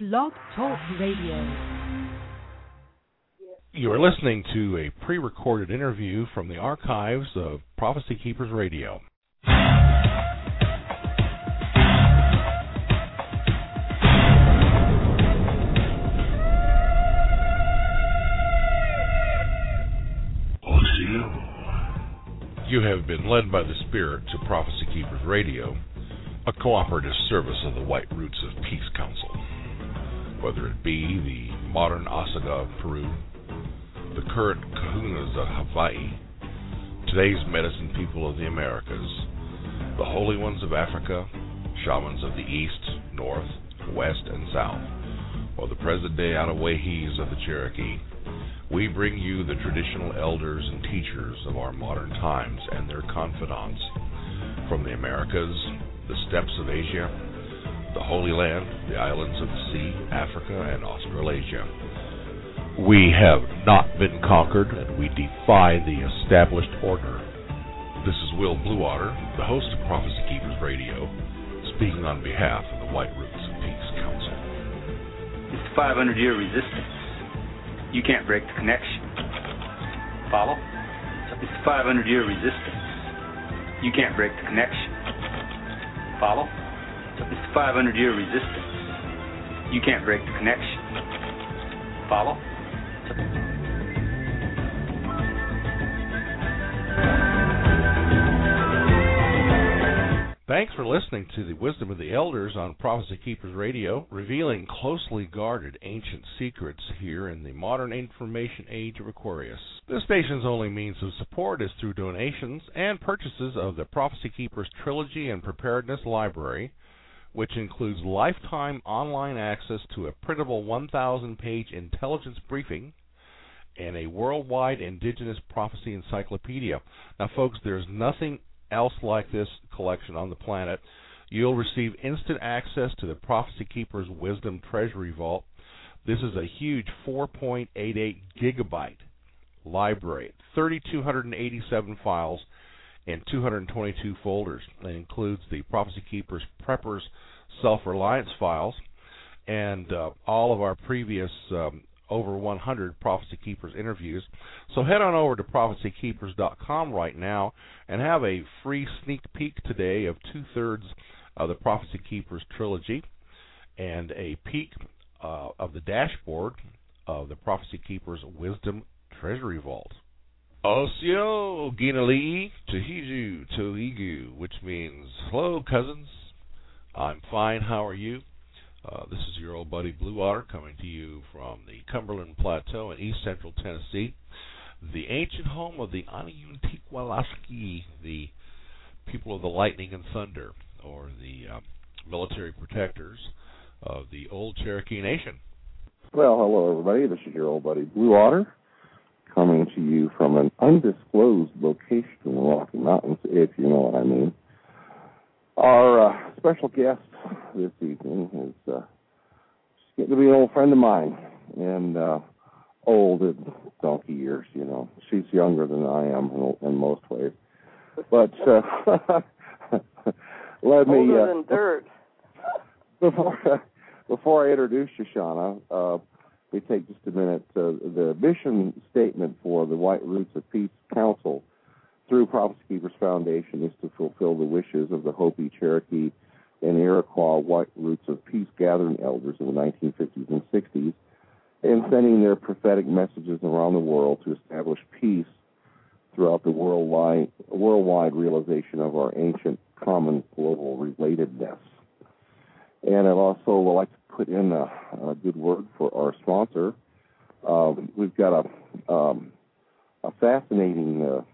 Blog Talk Radio. You are listening to a pre-recorded interview from the archives of Prophecy Keepers Radio. You have been led by the Spirit to Prophecy Keepers Radio, a cooperative service of the White Roots of Peace Council. Whether it be the modern Osaga of Peru, the current Kahunas of Hawaii, today's medicine people of the Americas, the holy ones of Africa, shamans of the East, North, West, and South, or the present day Atawahis of the Cherokee, we bring you the traditional elders and teachers of our modern times and their confidants from the Americas, the steppes of Asia, the Holy Land, the islands of the sea, Africa, and Australasia. We have not been conquered, and we defy the established order. This is Will Bluewater, the host of Prophecy Keepers Radio, speaking on behalf of the White Roots of Peace Council. It's 500-year resistance. You can't break the connection. Follow? It's 500-year resistance. You can't break the connection. Follow? It's 500-year resistance. You can't break the connection. Follow? Thanks for listening to the Wisdom of the Elders on Prophecy Keepers Radio, revealing closely guarded ancient secrets here in the modern information age of Aquarius. This station's only means of support is through donations and purchases of the Prophecy Keepers Trilogy and Preparedness Library, which includes lifetime online access to a printable 1,000-page intelligence briefing and a worldwide indigenous prophecy encyclopedia. Now, folks, there's nothing else like this collection on the planet. You'll receive instant access to the Prophecy Keepers Wisdom Treasury Vault. This is a huge 4.88 gigabyte library, 3,287 files and 222 folders. That includes the Prophecy Keepers Preppers Self-Reliance files and all of our previous over 100 Prophecy Keepers interviews. So head on over to prophecykeepers.com right now and have a free sneak peek today of two-thirds of the Prophecy Keepers trilogy and a peek of the dashboard of the Prophecy Keepers Wisdom Treasury Vault. Osio Ginalii Tahiju Toigu, which means, hello cousins, I'm fine, how are you? This is your old buddy Bluewater coming to you from the Cumberland Plateau in east central Tennessee, the ancient home of the Aniyuntikwalaski, the people of the lightning and thunder, or the military protectors of the old Cherokee Nation. Well, hello everybody, this is your old buddy Bluewater, coming to you from an undisclosed location in the Rocky Mountains, if you know what I mean. Our special guest this evening is getting to be an old friend of mine, and old in donkey years, you know. She's younger than I am in most ways. But let me... Older than dirt. Before I introduce Shoshana, let me take just a minute. The mission statement for the White Roots of Peace Council through Prophecy Keepers Foundation is to fulfill the wishes of the Hopi, Cherokee, and Iroquois White Roots of Peace gathering elders in the 1950s and 60s, and sending their prophetic messages around the world to establish peace throughout the worldwide realization of our ancient common global relatedness. And I'd also like to put in a good word for our sponsor. We've got a fascinating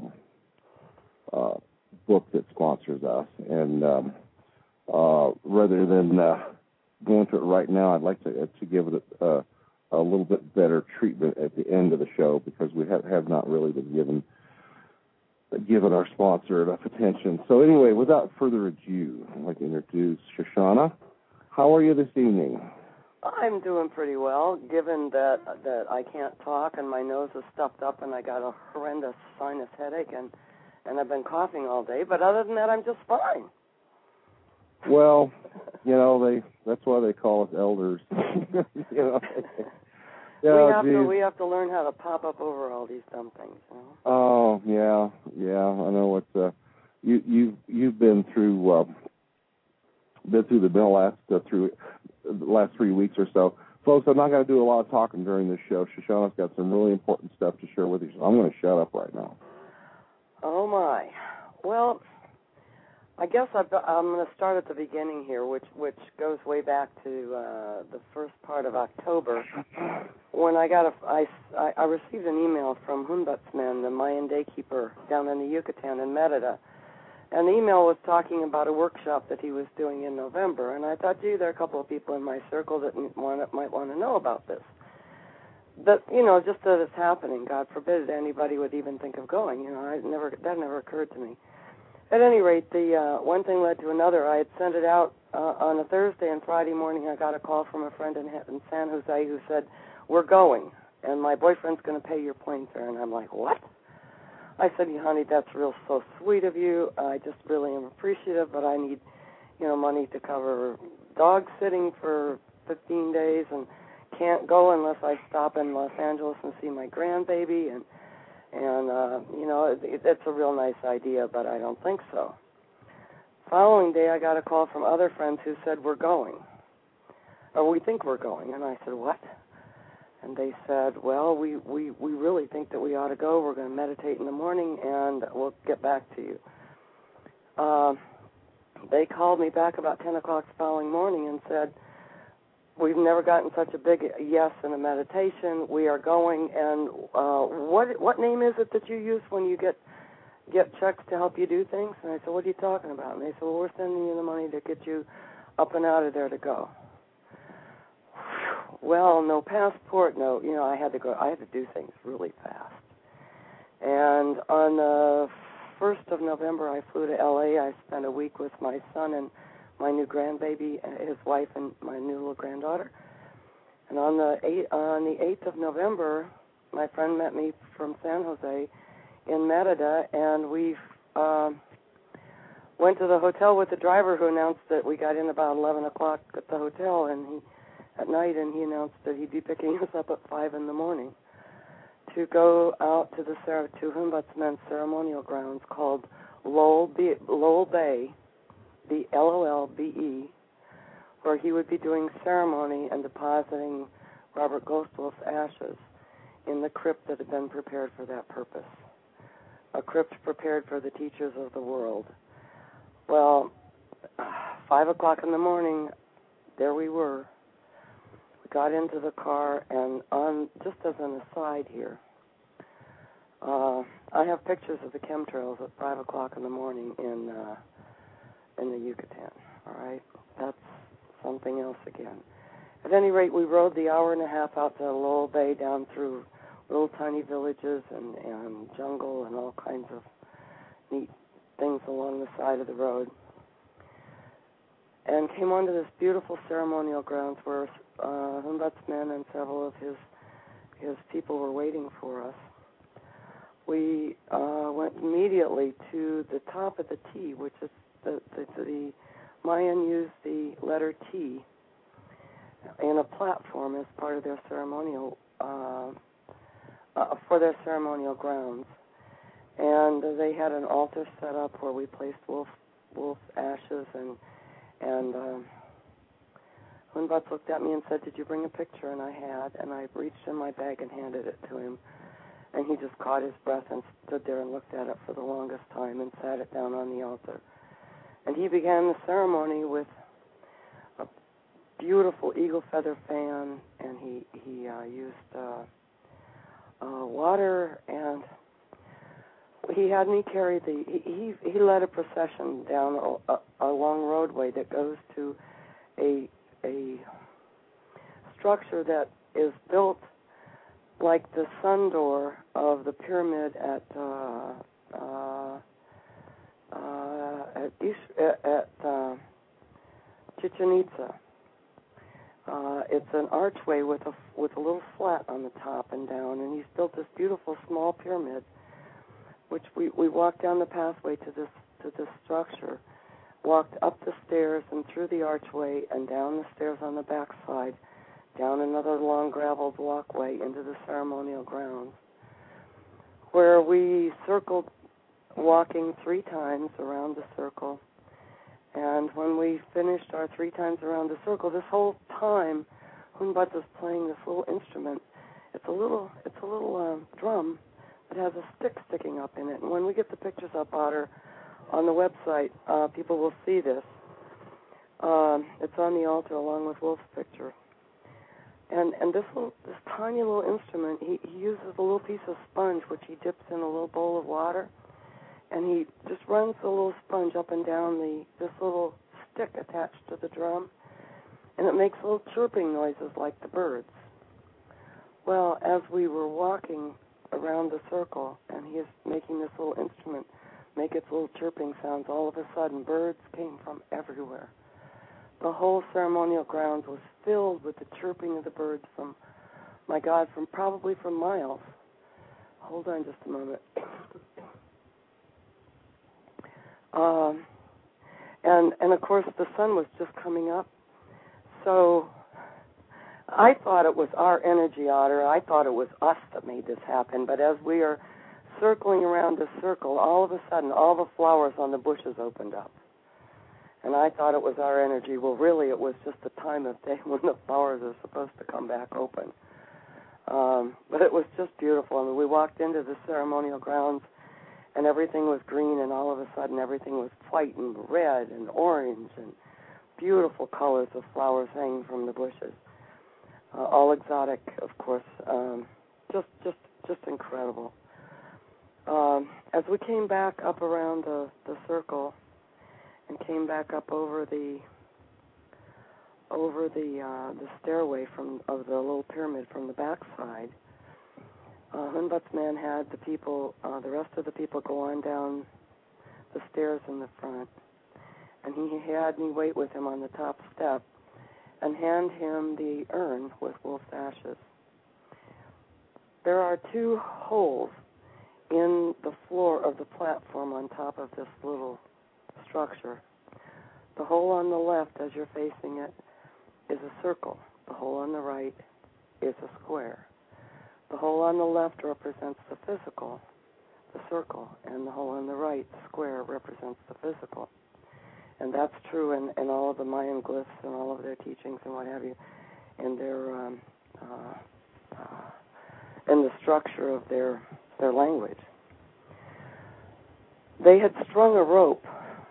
book that sponsors us, and rather than going to it right now, I'd like to give it a little bit better treatment at the end of the show, because we have not really been given our sponsor enough attention. So anyway, without further ado, I'd like to introduce Shoshana. How are you this evening? I'm doing pretty well, given that I can't talk and my nose is stuffed up and I got a horrendous sinus headache and I've been coughing all day. But other than that, I'm just fine. Well, That's why they call us elders. We have to learn how to pop up over all these dumb things. Oh yeah. I know what you've been through. Through the last 3 weeks or so, folks. I'm not going to do a lot of talking during this show. Shoshana's got some really important stuff to share with you, so I'm going to shut up right now. Oh my. Well, I guess I'm going to start at the beginning here, which goes way back to the first part of October, when I received an email from Hunbatsman, the Mayan daykeeper down in the Yucatan in Merida, and the email was talking about a workshop that he was doing in November, and I thought, gee, there are a couple of people in my circle that might want to know about this. That just that it's happening. God forbid anybody would even think of going. That never occurred to me. At any rate, the one thing led to another. I had sent it out on a Thursday, and Friday morning I got a call from a friend in San Jose who said, we're going, and my boyfriend's going to pay your plane fare. And I'm like, what? I said, honey, that's so sweet of you. I just really am appreciative, but I need, money to cover dog sitting for 15 days and can't go unless I stop in Los Angeles and see my grandbaby. And it's a real nice idea, but I don't think so. Following day, I got a call from other friends who said, we're going, or we think we're going. And I said, what? And they said, well, we really think that we ought to go. We're going to meditate in the morning, and we'll get back to you. They called me back about 10 o'clock the following morning and said, we've never gotten such a big yes in a meditation. We are going, and what name is it that you use when you get checks to help you do things? And I said, what are you talking about? And they said, well, we're sending you the money to get you up and out of there to go. Well, no passport, no, I had to go. I had to do things really fast. And on the 1st of November, I flew to L.A. I spent a week with my son and my new grandbaby, his wife, and my new little granddaughter. And on the 8th of November, my friend met me from San Jose in Merida, and we went to the hotel with the driver, who announced that we got in about 11 o'clock at the hotel, at night, and he announced that he'd be picking us up at 5 in the morning to go out to Hunbatsman's ceremonial grounds called Lowell Bay, the Lollbe, where he would be doing ceremony and depositing Robert Gostwolf's ashes in the crypt that had been prepared for that purpose, a crypt prepared for the teachers of the world. Well, 5 o'clock in the morning, there we were. Got into the car, and just as an aside here, I have pictures of the chemtrails at 5 o'clock in the morning in the Yucatan. All right, that's something else again. At any rate, we rode the hour and a half out to Lowell Bay, down through little tiny villages and jungle and all kinds of neat things along the side of the road, and came onto this beautiful ceremonial grounds where Hunbatsman and several of his people were waiting for us. We went immediately to the top of the T, which is the Mayan used the letter T in a platform as part of their ceremonial for their ceremonial grounds, and they had an altar set up where we placed wolf ashes and Hunbats looked at me and said, did you bring a picture? And I had, and I reached in my bag and handed it to him. And he just caught his breath and stood there and looked at it for the longest time and sat it down on the altar. And he began the ceremony with a beautiful eagle feather fan, and he used water, and he had me carry he led a procession down a long roadway that goes to a structure that is built like the sun door of the pyramid at Chichen Itza. It's an archway with a little flat on the top and down, and he's built this beautiful small pyramid, which we walked down the pathway to this structure walked up the stairs and through the archway and down the stairs on the back side, down another long graveled walkway into the ceremonial grounds, where we circled, walking 3 times around the circle. And when we finished our 3 times around the circle, this whole time, Hunbutz is playing this little instrument. It's a little drum that has a stick sticking up in it. And when we get the pictures up on the website, people will see this. It's on the altar along with Wolf's picture. And this tiny little instrument, he uses a little piece of sponge which he dips in a little bowl of water, and he just runs the little sponge up and down this little stick attached to the drum, and it makes little chirping noises like the birds. Well, as we were walking around the circle, and he is making this little instrument make its little chirping sounds, all of a sudden birds came from everywhere. The whole ceremonial grounds was filled with the chirping of the birds from probably from miles. Hold on just a moment. And of course the sun was just coming up, so I thought it was our energy, Otter. I thought it was us that made this happen. But as we are circling around the circle, all of a sudden all the flowers on the bushes opened up. And I thought it was our energy. Well, really, it was just the time of day when the flowers are supposed to come back open. But it was just beautiful. I mean, we walked into the ceremonial grounds, and everything was green, and all of a sudden everything was white and red and orange and beautiful colors of flowers hanging from the bushes. All exotic, of course. Just incredible. As we came back up around the circle and came back up over the stairway of the little pyramid from the backside, Hunbutz man had the rest of the people go on down the stairs in the front, and he had me wait with him on the top step and hand him the urn with Wolf's ashes. There are 2 holes in the floor of the platform on top of this little structure. The hole on the left, as you're facing it, is a circle. The hole on the right is a square. The hole on the left represents the physical, the circle, and the hole on the right, the square, represents the physical. And that's true in all of the Mayan glyphs and all of their teachings and what have you, in their in the structure of their language. They had strung a rope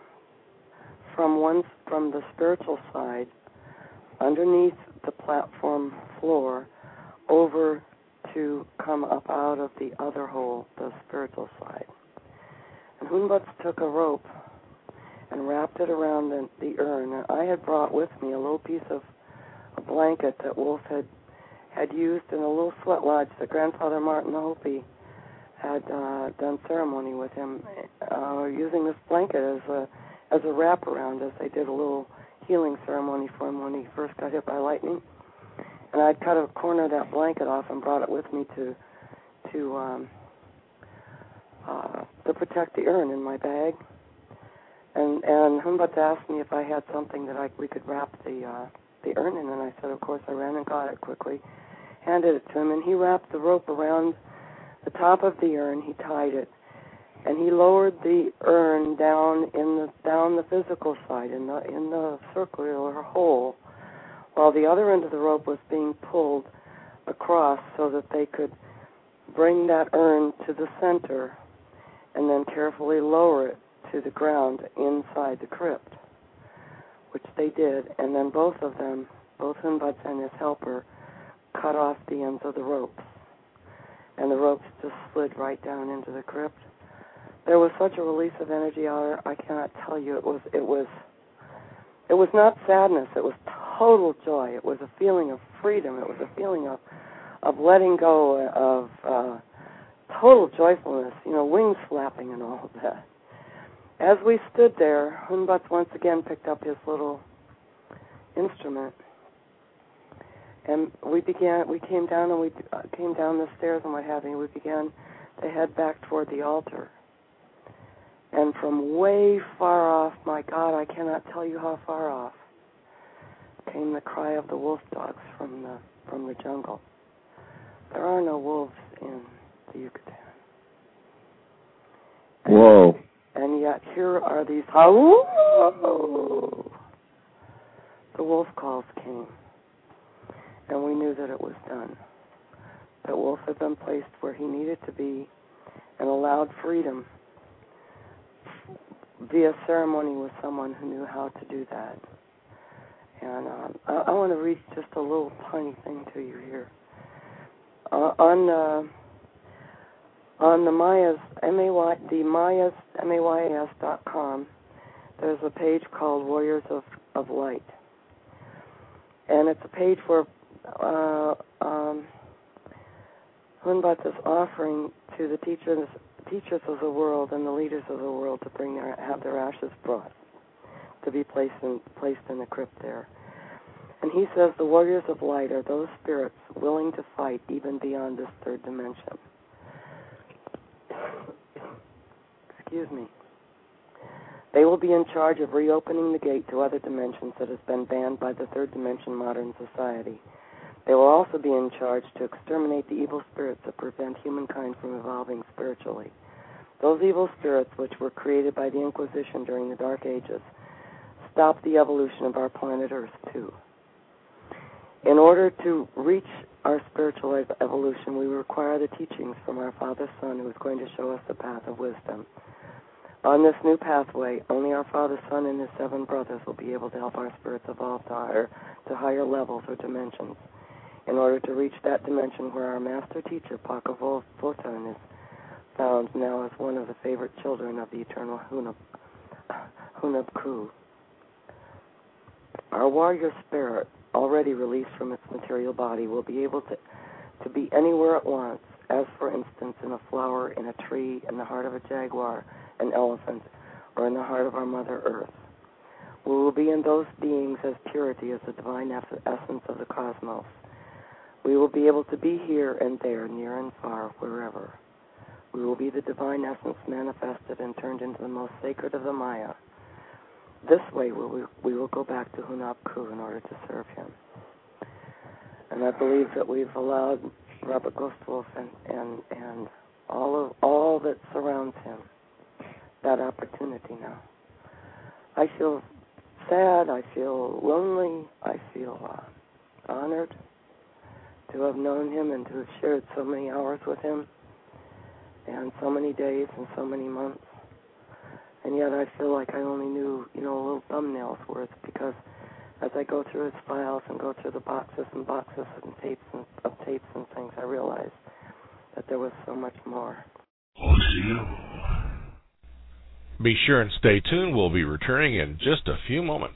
from the spiritual side underneath the platform floor over to come up out of the other hole, the spiritual side. And Hunbutz took a rope and wrapped it around the urn. And I had brought with me a little piece of a blanket that Wolf had used in a little sweat lodge that Grandfather Martin Hopi had done ceremony with him, using this blanket as a wraparound, as they did a little healing ceremony for him when he first got hit by lightning. And I'd cut a corner of that blanket off and brought it with me to protect the urn in my bag. And Hunbutz asked me if I had something that we could wrap the urn in, and I said, of course. I ran and got it quickly, handed it to him, and he wrapped the rope around the top of the urn. He tied it, and he lowered the urn down the physical side in the circular hole, while the other end of the rope was being pulled across so that they could bring that urn to the center and then carefully lower it to the ground inside the crypt, which they did. And then both of them, both Hunbutz and his helper, cut off the ends of the ropes, and the ropes just slid right down into the crypt. There was such a release of energy out there, I cannot tell you. It was not sadness. It was total joy. It was a feeling of freedom. It was a feeling of letting go, of total joyfulness, wings flapping and all of that. As we stood there, Hunbutz once again picked up his little instrument, and we came down the stairs and what have you. We began to head back toward the altar. And from way far off, my God, I cannot tell you how far off, came the cry of the wolf dogs from the jungle. There are no wolves in the Yucatan. Whoa. And yet here are these, hello! The wolf calls came, and we knew that it was done. That Wolf had been placed where he needed to be and allowed freedom via ceremony with someone who knew how to do that. And I want to read just a little tiny thing to you here. On the Mayas, MAYAS.com, there's a page called Warriors of Light. And it's a page where Hunbat is offering to the teachers of the world and the leaders of the world to have their ashes brought to be placed in the crypt there. And he says the warriors of light are those spirits willing to fight even beyond this third dimension. Excuse me. They will be in charge of reopening the gate to other dimensions that has been banned by the third dimension modern society. They will also be in charge to exterminate the evil spirits that prevent humankind from evolving spiritually. Those evil spirits, which were created by the Inquisition during the Dark Ages, stopped the evolution of our planet Earth, too. In order to reach our spiritual evolution, we require the teachings from our Father Son, who is going to show us the path of wisdom. On this new pathway, only our Father Son and his 7 brothers will be able to help our spirits evolve to higher levels or dimensions. In order to reach that dimension where our master teacher, Paka Votan, is found now as one of the favorite children of the eternal Hunab-Ku. Our warrior spirit, already released from its material body, will be able to be anywhere at once, as for instance in a flower, in a tree, in the heart of a jaguar, an elephant, or in the heart of our Mother Earth. We will be in those beings as purity as the divine essence of the cosmos. We will be able to be here and there, near and far, wherever. We will be the divine essence manifested and turned into the most sacred of the Maya. This way we will go back to Hunab-Ku in order to serve him. And I believe that we've allowed Robert Gustwolf and all that surrounds him that opportunity now. I feel sad, I feel lonely, I feel honored to have known him and to have shared so many hours with him and so many days and so many months. And yet I feel like I only knew, a little thumbnail's worth, because as I go through his files and go through the boxes and tapes and things, I realized that there was so much more. Be sure and stay tuned. We'll be returning in just a few moments.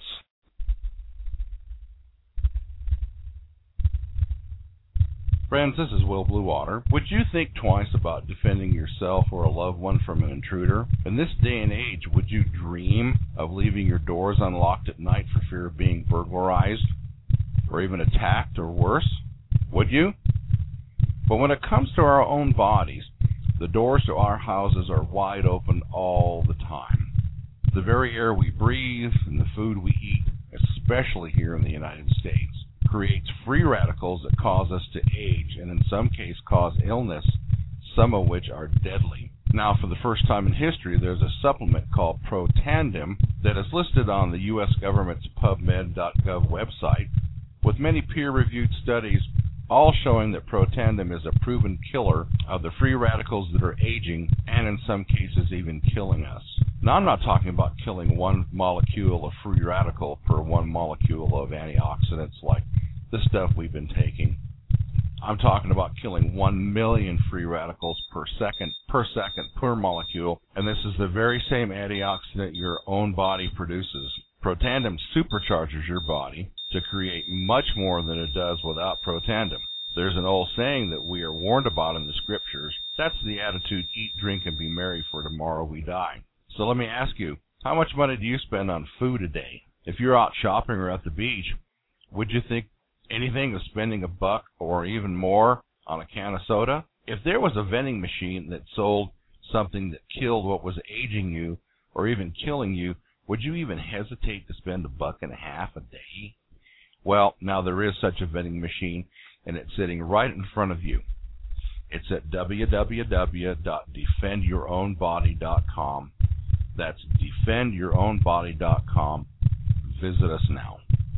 Friends, this is Will Bluewater. Would you think twice about defending yourself or a loved one from an intruder? In this day and age, would you dream of leaving your doors unlocked at night for fear of being burglarized or even attacked or worse? Would you? But when it comes to our own bodies, the doors to our houses are wide open all the time. The very air we breathe and the food we eat, especially here in the United States, creates free radicals that cause us to age and in some cases cause illness, some of which are deadly. Now, for the first time in history, there's a supplement called Protandim that is listed on the U.S. government's PubMed.gov website, with many peer-reviewed studies all showing that Protandim is a proven killer of the free radicals that are aging and in some cases even killing us. Now, I'm not talking about killing one molecule of free radical per one molecule of antioxidants like the stuff we've been taking. I'm talking about killing 1 million free radicals per second per molecule, and this is the very same antioxidant your own body produces. Protandim supercharges your body to create much more than it does without Protandim. There's an old saying that we are warned about in the scriptures. That's the attitude, eat, drink, and be merry, for tomorrow we die. So let me ask you, how much money do you spend on food a day? If you're out shopping or at the beach, would you think anything of spending $1 or even more on a can of soda? If there was a vending machine that sold something that killed what was aging you or even killing you, would you even hesitate to spend $1.50 a day? Well, now there is such a vending machine, and it's sitting right in front of you. It's at www.defendyourownbody.com. That's defendyourownbody.com. Visit us now.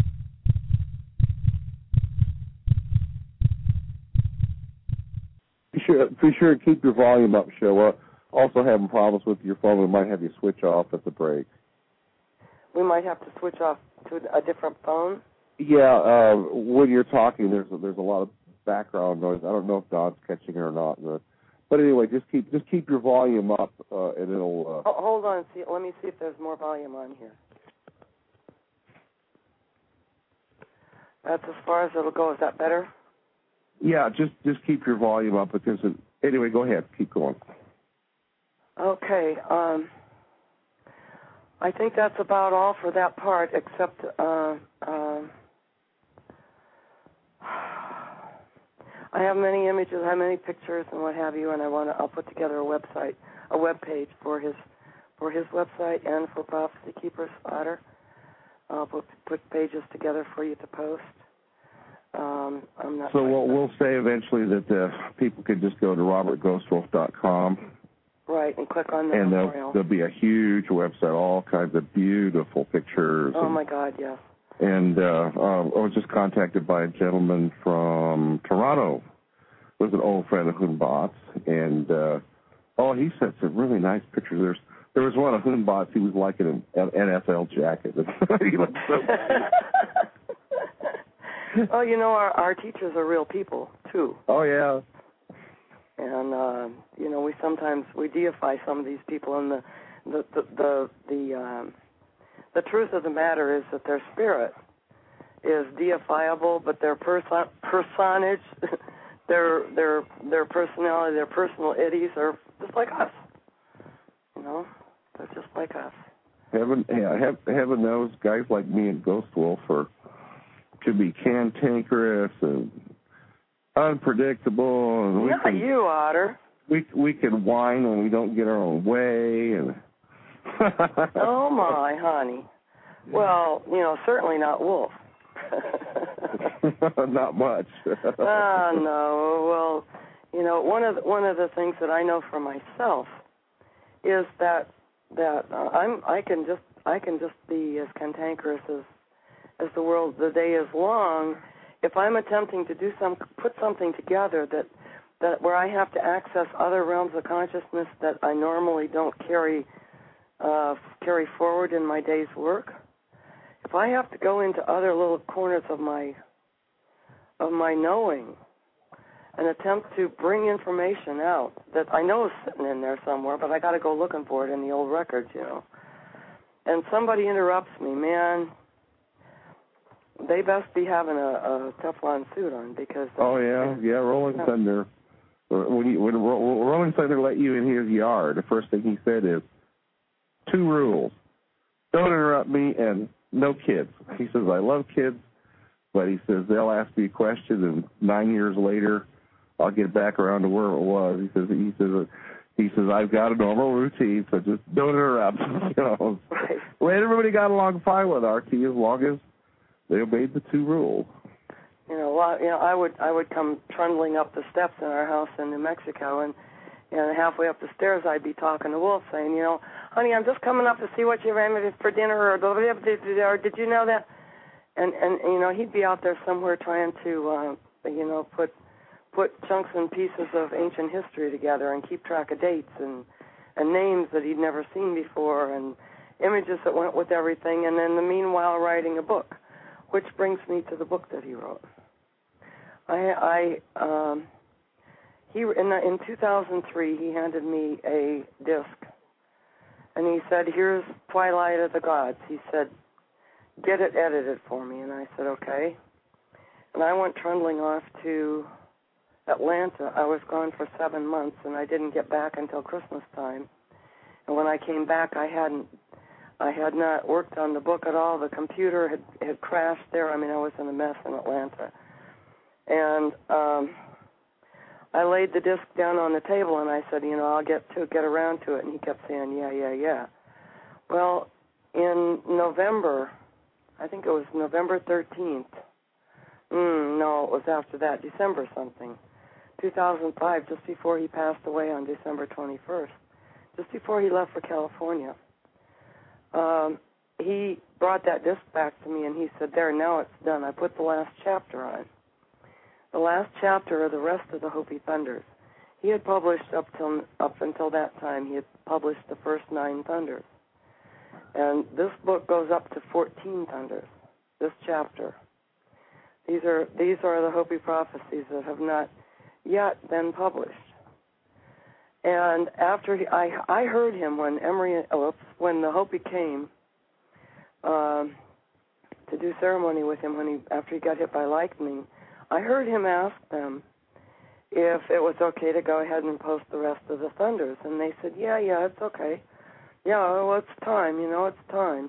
Be sure to keep your volume up, Showa. Also having problems with your phone, we might have you switch off at the break. We might have to switch off to a different phone? Yeah, when you're talking, there's a lot of background noise. I don't know if Don's catching it or not, but anyway, just keep your volume up, and it'll. Hold on, let me see if there's more volume on here. That's as far as it'll go. Is that better? Yeah, just keep your volume up because anyway, go ahead, keep going. Okay. I think that's about all for that part, except I have many images, I have many pictures, and what have you, and I'll put together a web page for his website and for Prophecy Keepers Otter. I'll put pages together for you to post. I'm not. So we'll say eventually that people could just go to robertghostwolf.com. Right, and click on the and memorial. There'll be a huge website, all kinds of beautiful pictures. Oh, my God, yes. And I was just contacted by a gentleman from Toronto who was an old friend of Hoonbot's, and he sent some really nice pictures. There was one of Hoonbot's, he was like in an NFL jacket. He looked so cute. Oh, our teachers are real people, too. Oh, yeah. And we sometimes deify some of these people, and the truth of the matter is that their spirit is deifiable, but their personage, their personality, their personal eddies are just like us. They're just like us. Heaven knows, guys like me and Ghost Wolf could be cantankerous and unpredictable, and you, Otter. We can whine when we don't get our own way, and oh my, honey. Well, certainly not Wolf. Not much. No. Well, one of the things that I know for myself is that I can just be as cantankerous as the day is long. If I'm attempting to put something together that where I have to access other realms of consciousness that I normally don't carry forward in my day's work, if I have to go into other little corners of my knowing and attempt to bring information out that I know is sitting in there somewhere, but I got to go looking for it in the old records, and somebody interrupts me, man, they best be having a Teflon suit on because. Oh yeah, Rolling Thunder. When Rolling Thunder let you in his yard, the first thing he said is 2 rules: don't interrupt me, and no kids. He says I love kids, but he says they'll ask me a question, and 9 years later, I'll get back around to where it was. He says I've got a normal routine, so just don't interrupt. Right. Well, everybody got along fine with RT as long as they obeyed the 2 rules. I would come trundling up the steps in our house in New Mexico, and halfway up the stairs I'd be talking to Wolf, saying, honey, I'm just coming up to see what you ran me for dinner, or did you know that? And he'd be out there somewhere trying to put chunks and pieces of ancient history together and keep track of dates and names that he'd never seen before and images that went with everything, and in the meanwhile writing a book. Which brings me to the book that he wrote. In 2003, he handed me a disc, and he said, "Here's Twilight of the Gods." He said, "Get it edited for me," and I said, "Okay." And I went trundling off to Atlanta. I was gone for 7 months, and I didn't get back until Christmas time. And when I came back, I had not worked on the book at all. The computer had crashed there. I was in a mess in Atlanta. And I laid the disc down on the table, and I said, I'll get around to it. And he kept saying, yeah. Well, in November, I think it was November 13th. No, it was after that, December something, 2005, just before he passed away on December 21st, just before he left for California. He brought that disc back to me, and he said, there, now it's done. I put the last chapter on. The last chapter of the rest of the Hopi Thunders. He had published up until that time, he had published the first 9 Thunders. And this book goes up to 14 Thunders, this chapter. These are the Hopi prophecies that have not yet been published. And after I heard him when the Hopi came to do ceremony with him after he got hit by lightning, I heard him ask them if it was okay to go ahead and post the rest of the Thunders, and they said, yeah, it's okay. Yeah, well, it's time, it's time.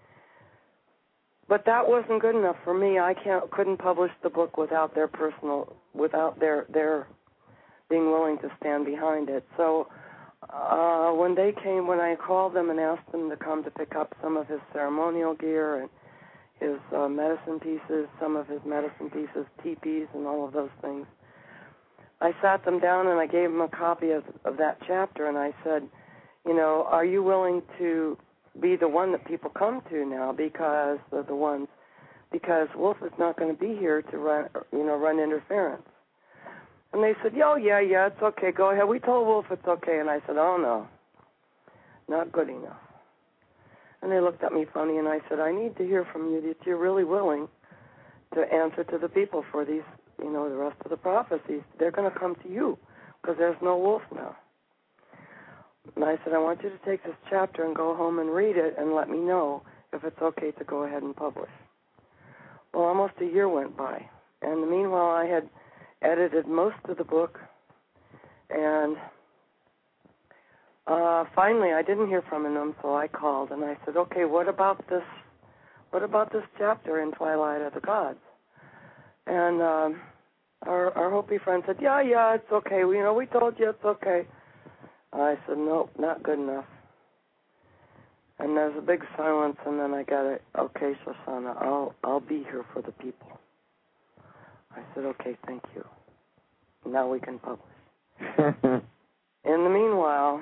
But that wasn't good enough for me. I couldn't publish the book without their being willing to stand behind it. So when I called them and asked them to come to pick up some of his ceremonial gear and his medicine pieces, some of his medicine pieces, teepees, and all of those things, I sat them down and I gave them a copy of that chapter, and I said, are you willing to be the one that people come to now because Wolf is not going to be here to run interference. And they said, yeah, it's okay, go ahead. We told Wolf it's okay. And I said, oh, no, not good enough. And they looked at me funny, and I said, I need to hear from you that you're really willing to answer to the people for these, the rest of the prophecies. They're going to come to you because there's no Wolf now. And I said, I want you to take this chapter and go home and read it and let me know if it's okay to go ahead and publish. Well, almost a year went by. And meanwhile, I had edited most of the book. And finally, I didn't hear from him, so I called. And I said, okay, what about this chapter in Twilight of the Gods? And our Hopi friend said, yeah, it's okay. We told you it's okay. I said, nope, not good enough. And there's a big silence, and then I got it, okay, Shoshana, I'll be here for the people. I said, okay, thank you. Now we can publish. In the meanwhile,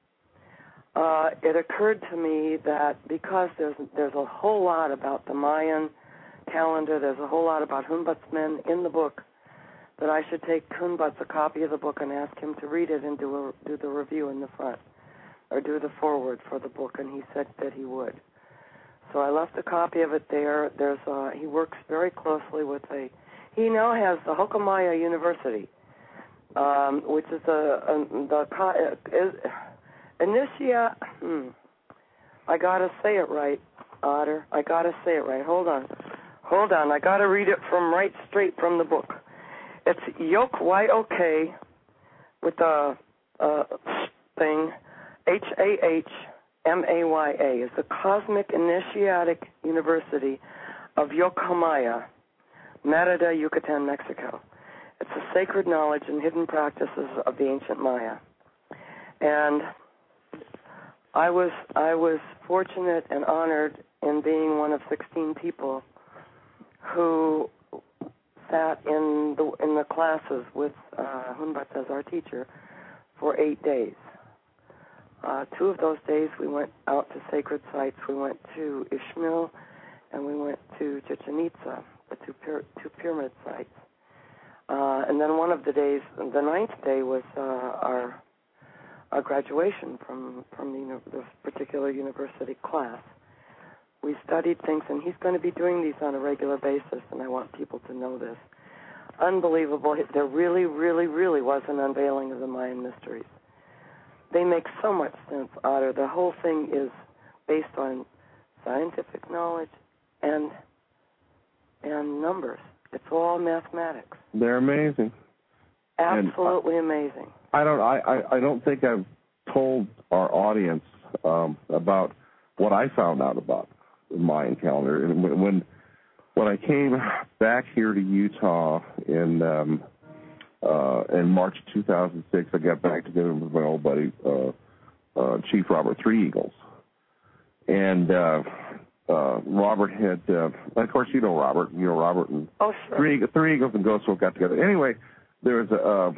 it occurred to me that because there's a whole lot about the Mayan calendar, there's a whole lot about Hunbat's men in the book, that I should take Hunbat's a copy of the book and ask him to read it and do the review in the front, or do the foreword for the book, and he said that he would. So I left a copy of it there. He works very closely with he now has the Hokamaya University, which is I gotta say it right, Otter. I gotta say it right. Hold on. I gotta read it straight from the book. It's Yok, Y-O-K, with a thing, H-A-H-M-A-Y-A. It's the Cosmic Initiatic University of Yokamaya, Merida, Yucatan, Mexico. It's the sacred knowledge and hidden practices of the ancient Maya. And I was fortunate and honored in being one of 16 people who sat in the classes with Hunbat as our teacher for 8 days. 2 of those days we went out to sacred sites. We went to Ishmael and we went to Chichen Itza, the two pyramid sites. And then one of the days, the 9th day, was our graduation from this particular university class. We studied things, and he's going to be doing these on a regular basis, and I want people to know this. Unbelievable. There really, really, really was an unveiling of the Mayan mysteries. They make so much sense, Otter. The whole thing is based on scientific knowledge and numbers. It's all mathematics. They're amazing. Absolutely amazing. I don't think I've told our audience about what I found out about the Mayan calendar. And when I came back here to Utah in March 2006, I got back together with my old buddy, Chief Robert Three Eagles. and Robert had, of course, you know Robert, and oh, sure. Three Eagles and Ghost Folk got together. Anyway, there was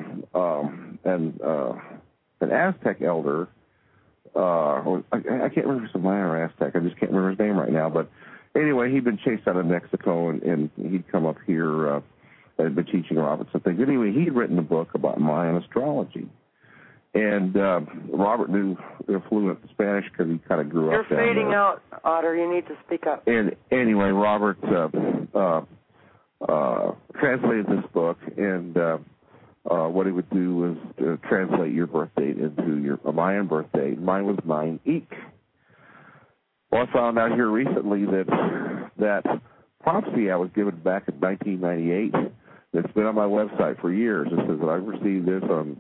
an Aztec elder. I can't remember if it's a Maya or Aztec. I just can't remember his name right now. But anyway, he'd been chased out of Mexico, and he'd come up here and been teaching Robert some things. Anyway, he'd written a book about Mayan astrology. And Robert knew fluent Spanish because he kind of grew up down there. You're fading out, Otter. You need to speak up. And anyway, Robert translated this book, and what he would do was translate your birth date into a Mayan birth date. Mine was 9-Eek. Well, I found out here recently that prophecy I was given back in 1998. It's been on my website for years. It says that I've received this on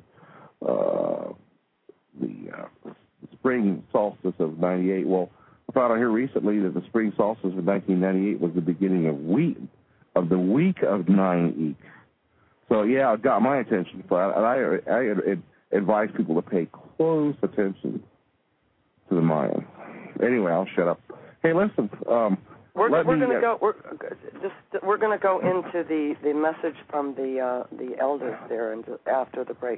the spring solstice of 98. Well, I found out here recently that the spring solstice of 1998 was the beginning of the week of 9-Eek. So, yeah, it got my attention. And I advise people to pay close attention to the Mayan. Anyway, I'll shut up. Hey, listen. We're going to go into the message from the elders there and after the break.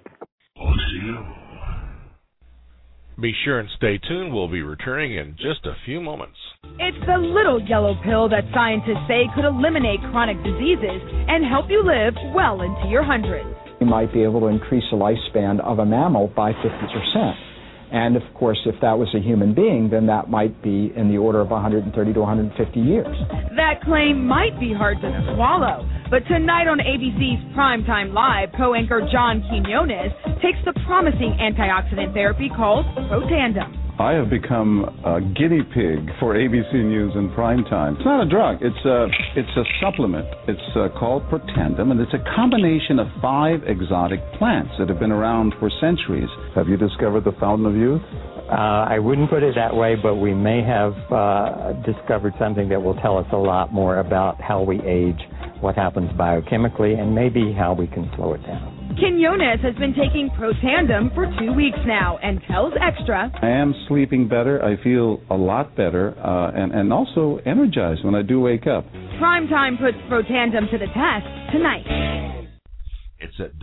Be sure and stay tuned. We'll be returning in just a few moments. It's the little yellow pill that scientists say could eliminate chronic diseases and help you live well into your hundreds. You might be able to increase the lifespan of a mammal by 50%. And, of course, if that was a human being, then that might be in the order of 130 to 150 years. That claim might be hard to swallow, but tonight on ABC's Primetime Live, co-anchor John Quinones takes the promising antioxidant therapy called Protandim. I have become a guinea pig for ABC News in Primetime. It's not a drug. It's a supplement. It's called Protandim, and it's a combination of 5 exotic plants that have been around for centuries. Have you discovered the fountain of youth? I wouldn't put it that way, but we may have discovered something that will tell us a lot more about how we age, what happens biochemically, and maybe how we can slow it down. Quinones has been taking Protandim for 2 weeks now and tells Extra, I am sleeping better. I feel a lot better and also energized when I do wake up. Primetime puts Protandim to the test tonight. It's at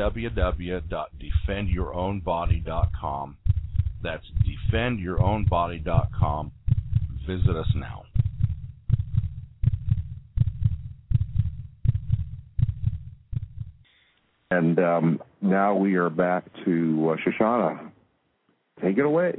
www.defendyourownbody.com. That's defendyourownbody.com. Visit us now. And now we are back to Shoshana. Take it away.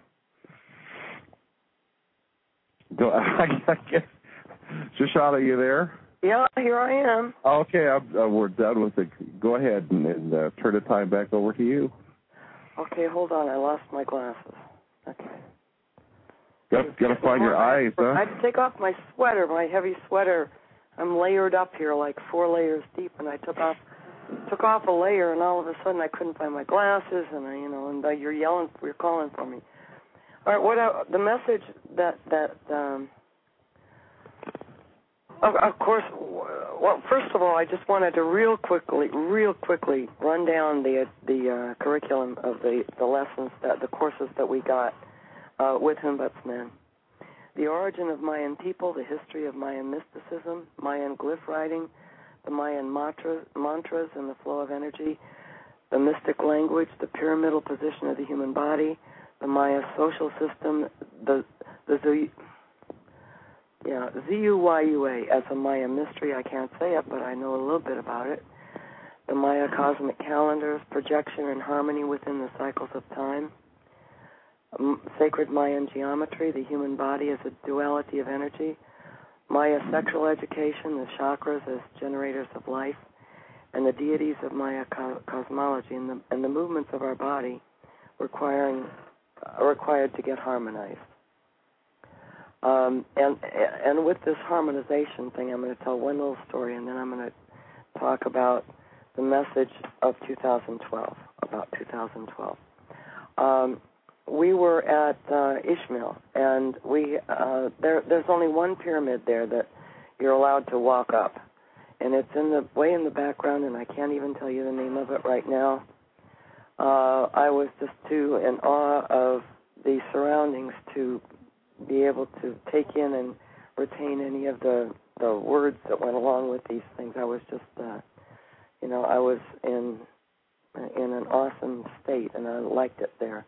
I guess, Shoshana, you there? Yeah, here I am. Okay, we're done with it. Go ahead and turn the time back over to you. Okay, hold on. I lost my glasses. Okay. Got to find your eyes, huh? I had to take off my sweater, my heavy sweater. I'm layered up here like 4 layers deep, and I took off a layer, and all of a sudden I couldn't find my glasses, and you're yelling, you're calling for me. All right, the message that of course, well, first of all, I just wanted to real quickly run down the curriculum of the lessons, the courses that we got with Humbutzman. The origin of Mayan people, the history of Mayan mysticism, Mayan glyph writing, the Mayan mantras and the flow of energy, the mystic language, the pyramidal position of the human body, the Maya social system, the Zuyua as a Maya mystery. I can't say it, but I know a little bit about it. The Maya cosmic calendars, projection and harmony within the cycles of time. Sacred Mayan geometry, the human body as a duality of energy. Maya sexual education, the chakras as generators of life, and the deities of Maya cosmology, and the movements of our body required to get harmonized. And with this harmonization thing, I'm going to tell one little story, and then I'm going to talk about the message of 2012, about 2012. We were at Ishmael, and there's only one pyramid there that you're allowed to walk up, and it's way in the background, and I can't even tell you the name of it right now. I was just too in awe of the surroundings to be able to take in and retain any of the words that went along with these things. I was just, I was in an awesome state, and I liked it there.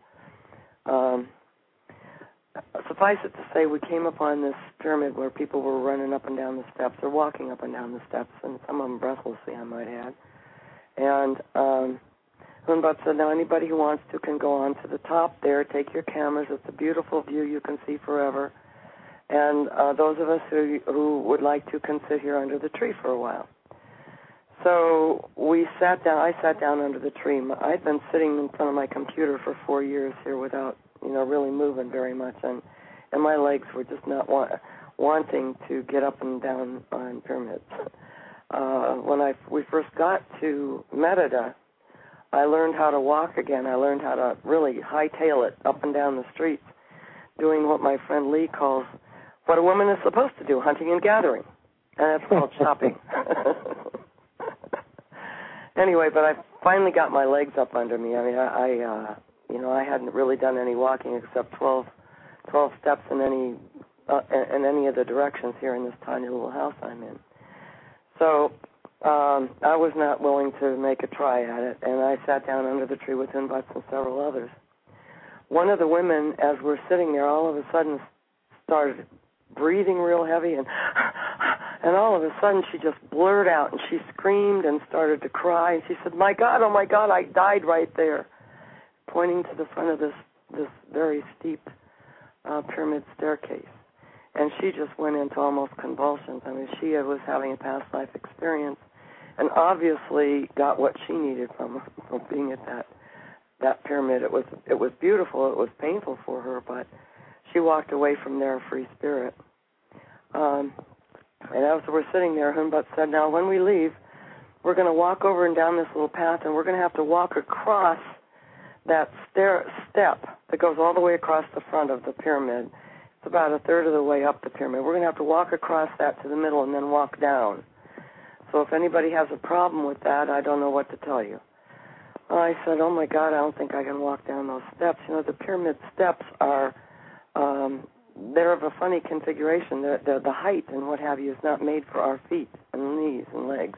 Suffice it to say, we came upon this pyramid where people were running up and down the steps, or walking up and down the steps, and some of them breathlessly, I might add. And Hunbut said, now anybody who wants to can go on to the top there, take your cameras. It's a beautiful view you can see forever. And those of us who would like to can sit here under the tree for a while. So we sat down. I sat down under the tree. I'd been sitting in front of my computer for 4 years here without, really moving very much, and my legs were just not wanting to get up and down on pyramids. When we first got to Merida, I learned how to walk again. I learned how to really hightail it up and down the streets, doing what my friend Lee calls what a woman is supposed to do, hunting and gathering, and that's called shopping. Anyway, but I finally got my legs up under me. I mean, I hadn't really done any walking except 12 steps in any of the directions here in this tiny little house I'm in. So I was not willing to make a try at it, and I sat down under the tree with Hunbut and several others. One of the women, as we're sitting there, all of a sudden started breathing real heavy, and all of a sudden she just blurred out, and she screamed and started to cry, and she said, oh my God, I died right there," pointing to the front of this very steep pyramid staircase. And she just went into almost convulsions. I mean, she was having a past life experience and obviously got what she needed from being at that pyramid. It was beautiful. It was painful for her, but she walked away from there a free spirit. And as we're sitting there, Hunbut said, now when we leave, we're going to walk over and down this little path, and we're going to have to walk across that step that goes all the way across the front of the pyramid. It's about a third of the way up the pyramid. We're going to have to walk across that to the middle and then walk down. So if anybody has a problem with that, I don't know what to tell you. I said, oh my God, I don't think I can walk down those steps. The pyramid steps are, they're of a funny configuration. The height and what have you is not made for our feet and knees and legs.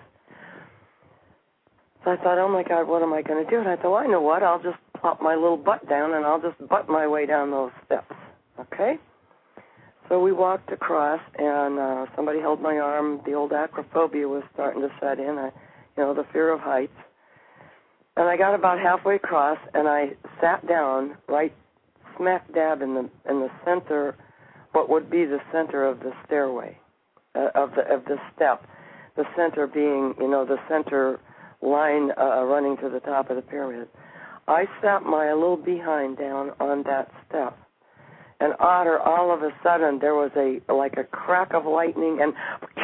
So I thought, oh my God, what am I going to do? And I thought, well, I know what, I'll just plop my little butt down and I'll just butt my way down those steps. Okay? So we walked across, and somebody held my arm. The old acrophobia was starting to set in, the fear of heights. And I got about halfway across, and I sat down right smack dab in the center, what would be the center of the stairway, of the step. The center being, the center line running to the top of the pyramid. I sat my little behind down on that step. And Otter, all of a sudden, there was like a crack of lightning, and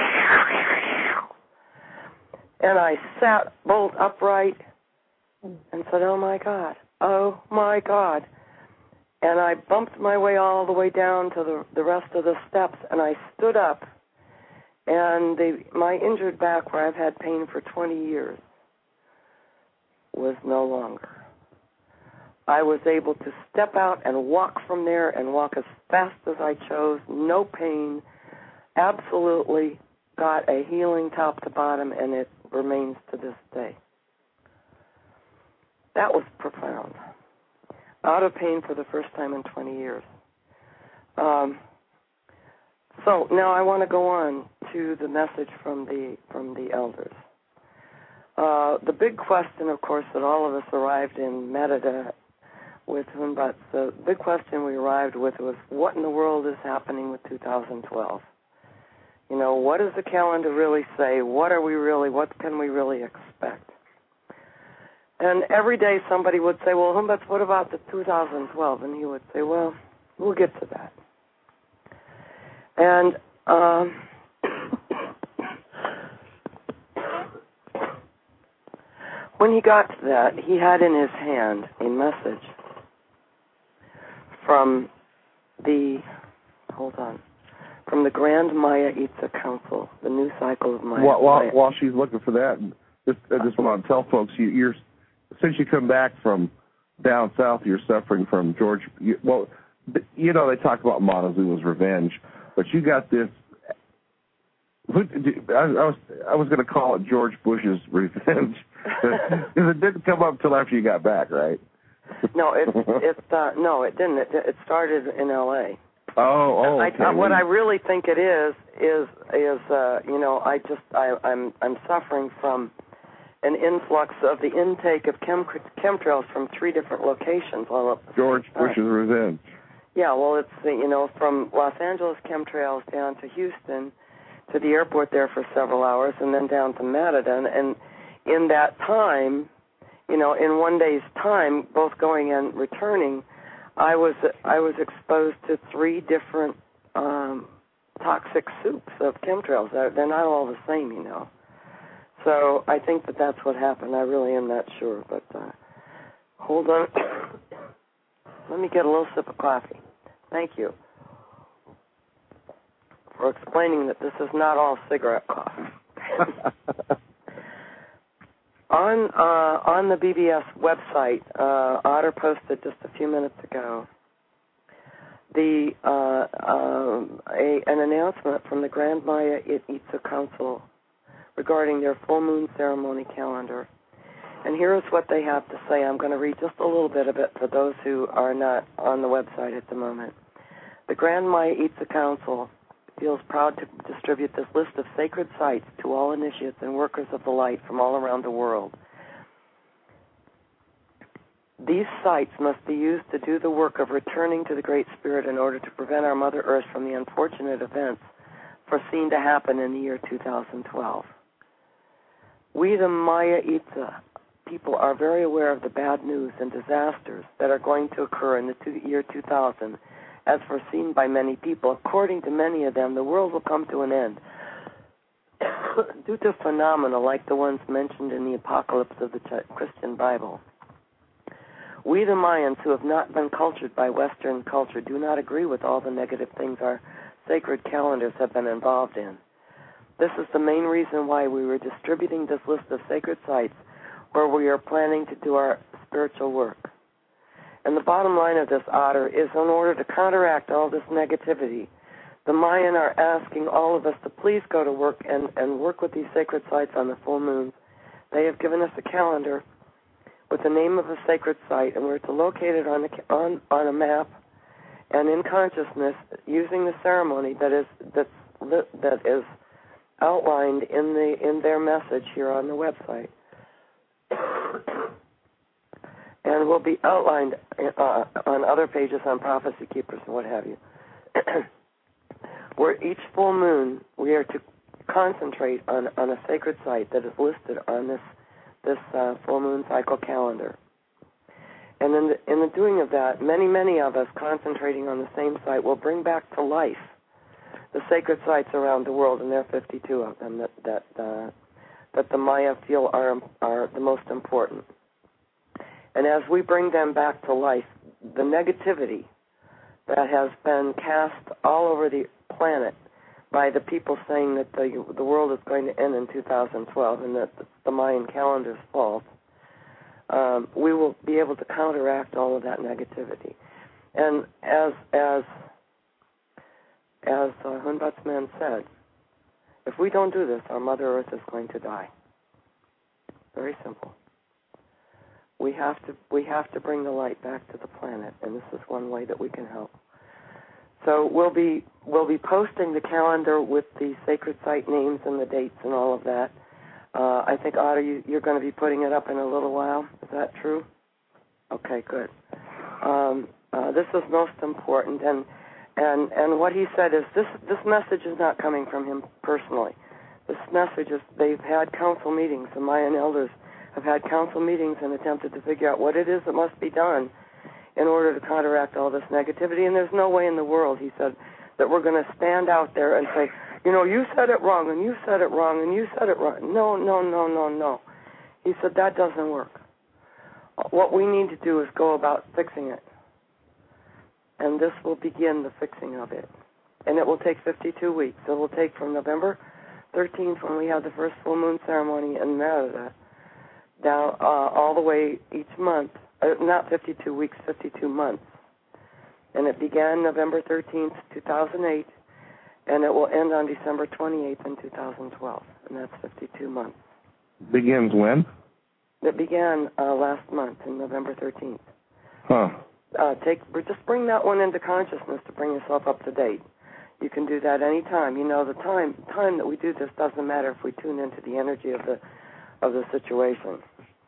I sat bolt upright and said, oh my God. And I bumped my way all the way down to the rest of the steps, and I stood up, and my injured back, where I've had pain for 20 years, was no longer. I was able to step out and walk from there and walk as fast as I chose, no pain, absolutely got a healing top to bottom, and it remains to this day. That was profound. Out of pain for the first time in 20 years. So now I want to go on to the message from the elders. The big question, of course, that all of us arrived in Merida with Hunbut, the big question we arrived with was, what in the world is happening with 2012? What does the calendar really say? What can we really expect? And every day somebody would say, well, Hunbut, what about the 2012? And he would say, well, we'll get to that. And when he got to that, he had in his hand a message from the Grand Maya Itza Council, the new cycle of Maya. While she's looking for that, I just want to tell folks, since you come back from down south, you're suffering from you know, they talk about Montezuma's revenge, but you got this. I was going to call it George Bush's revenge because it didn't come up till after you got back, right? No, no, it didn't. It started in L.A. Oh, okay. What I really think it is you know, I'm suffering from an influx of the intake of chemtrails from 3 different locations. George Bush's revenge. Yeah, well, it's, you know, from Los Angeles chemtrails down to Houston to the airport there for several hours and then down to Matador. And in that time, you know, in one day's time, both going and returning, I was exposed to 3 different toxic soups of chemtrails. They're not all the same, you know. So I think that's what happened. I really am not sure. But hold on. Let me get a little sip of coffee. Thank you for explaining that this is not all cigarette coffee. On the BBS website, Otter posted just a few minutes ago an announcement from the Grand Maya Itza Council regarding their full moon ceremony calendar. And here's what they have to say. I'm going to read just a little bit of it for those who are not on the website at the moment. The Grand Maya Itza Council feels proud to distribute this list of sacred sites to all initiates and workers of the light from all around the world. These sites must be used to do the work of returning to the Great Spirit in order to prevent our Mother Earth from the unfortunate events foreseen to happen in the year 2012. We, the Maya Itza people, are very aware of the bad news and disasters that are going to occur in the year 2000, as foreseen by many people. According to many of them, the world will come to an end due to phenomena like the ones mentioned in the Apocalypse of the Christian Bible. We, the Mayans, who have not been cultured by Western culture, do not agree with all the negative things our sacred calendars have been involved in. This is the main reason why we were distributing this list of sacred sites where we are planning to do our spiritual work. And the bottom line of this, Otter, is in order to counteract all this negativity, the Mayan are asking all of us to please go to work and work with these sacred sites on the full moons. They have given us a calendar with the name of a sacred site, and we're to locate it on a map and in consciousness using the ceremony that is outlined in their message here on the website. And will be outlined on other pages on Prophecy Keepers and what have you. Where each full moon we are to concentrate on a sacred site that is listed on this full moon cycle calendar. And in the doing of that, many of us concentrating on the same site will bring back to life the sacred sites around the world, and there are 52 of them that the Maya feel are the most important. And as we bring them back to life, the negativity that has been cast all over the planet by the people saying that the world is going to end in 2012 and that the Mayan calendar's fault, we will be able to counteract all of that negativity. And as Hunbat's man said, if we don't do this, our Mother Earth is going to die. Very simple. We have to bring the light back to the planet, and this is one way that we can help. So we'll be posting the calendar with the sacred site names and the dates and all of that. I think, Otter, you're going to be putting it up in a little while. Is that true? Okay, good. This is most important, and what he said is this message is not coming from him personally. This message is they've had council meetings. The Mayan elders have had council meetings and attempted to figure out what it is that must be done in order to counteract all this negativity. And there's no way in the world, he said, that we're going to stand out there and say, you said it wrong, and you said it wrong, and you said it wrong. No. He said, that doesn't work. What we need to do is go about fixing it. And this will begin the fixing of it. And it will take 52 weeks. It will take from November 13th, when we have the first full moon ceremony in Merida, down all the way each month, not 52 weeks, 52 months. And it began November 13th, 2008, and it will end on December 28th in 2012, and that's 52 months. Begins when? It began last month, in November 13th. Huh. Just bring that one into consciousness to bring yourself up to date. You can do that any time. You know, the time that we do this doesn't matter if we tune into the energy of the situation.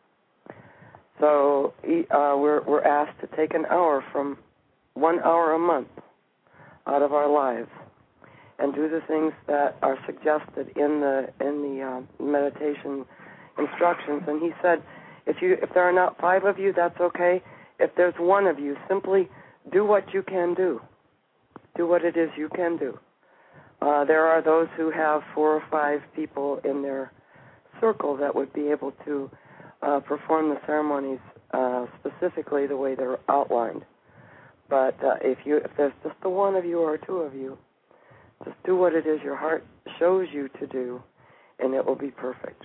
So we're asked to take an hour from 1 hour a month out of our lives and do the things that are suggested in the meditation instructions. And he said, if there are not 5 of you, that's okay. If there's 1 of you, simply do what you can do. Do what it is you can do. There are those who have 4 or 5 people in their circle that would be able to perform the ceremonies specifically the way they're outlined. But if there's just the 1 of you or 2 of you, just do what it is your heart shows you to do, and it will be perfect.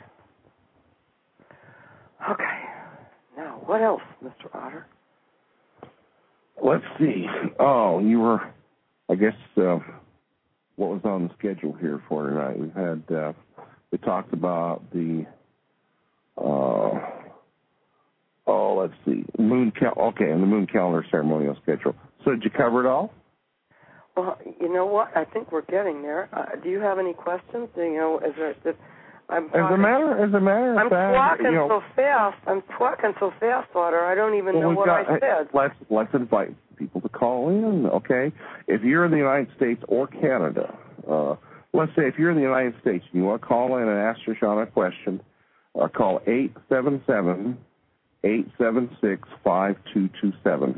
Okay. Now, what else, Mr. Otter? Let's see. Oh, you were, I guess, what was on the schedule here for tonight? We talked about the, let's see, and the moon calendar ceremonial schedule. So did you cover it all? Well, you know what? I think we're getting there. Do you have any questions? You know, as a matter of fact, I'm talking so fast, Otter. I don't even know what I said. Let's invite people to call in, okay? If you're in the United States or Canada, let's say if you're in the United States and you want to call in and ask Shoshana a question, call 877-876-5227.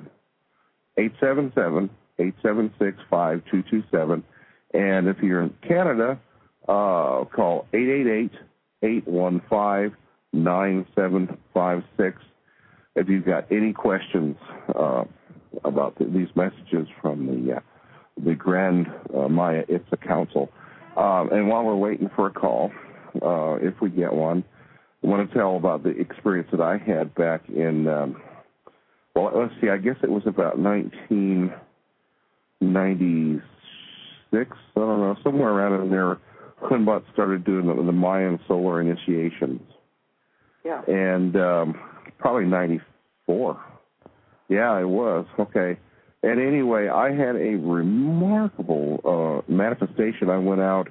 877-876-5227. And if you're in Canada, call 888-815-9756 if you've got any questions about these messages from the Grand Maya Itza Council. And while we're waiting for a call, if we get one, I want to tell about the experience that I had back in, let's see, I guess it was about 1996, I don't know, somewhere around in there. Hunbut started doing the Mayan solar initiations. Yeah. And probably 94. Yeah, it was. Okay. And anyway, I had a remarkable manifestation. I went out,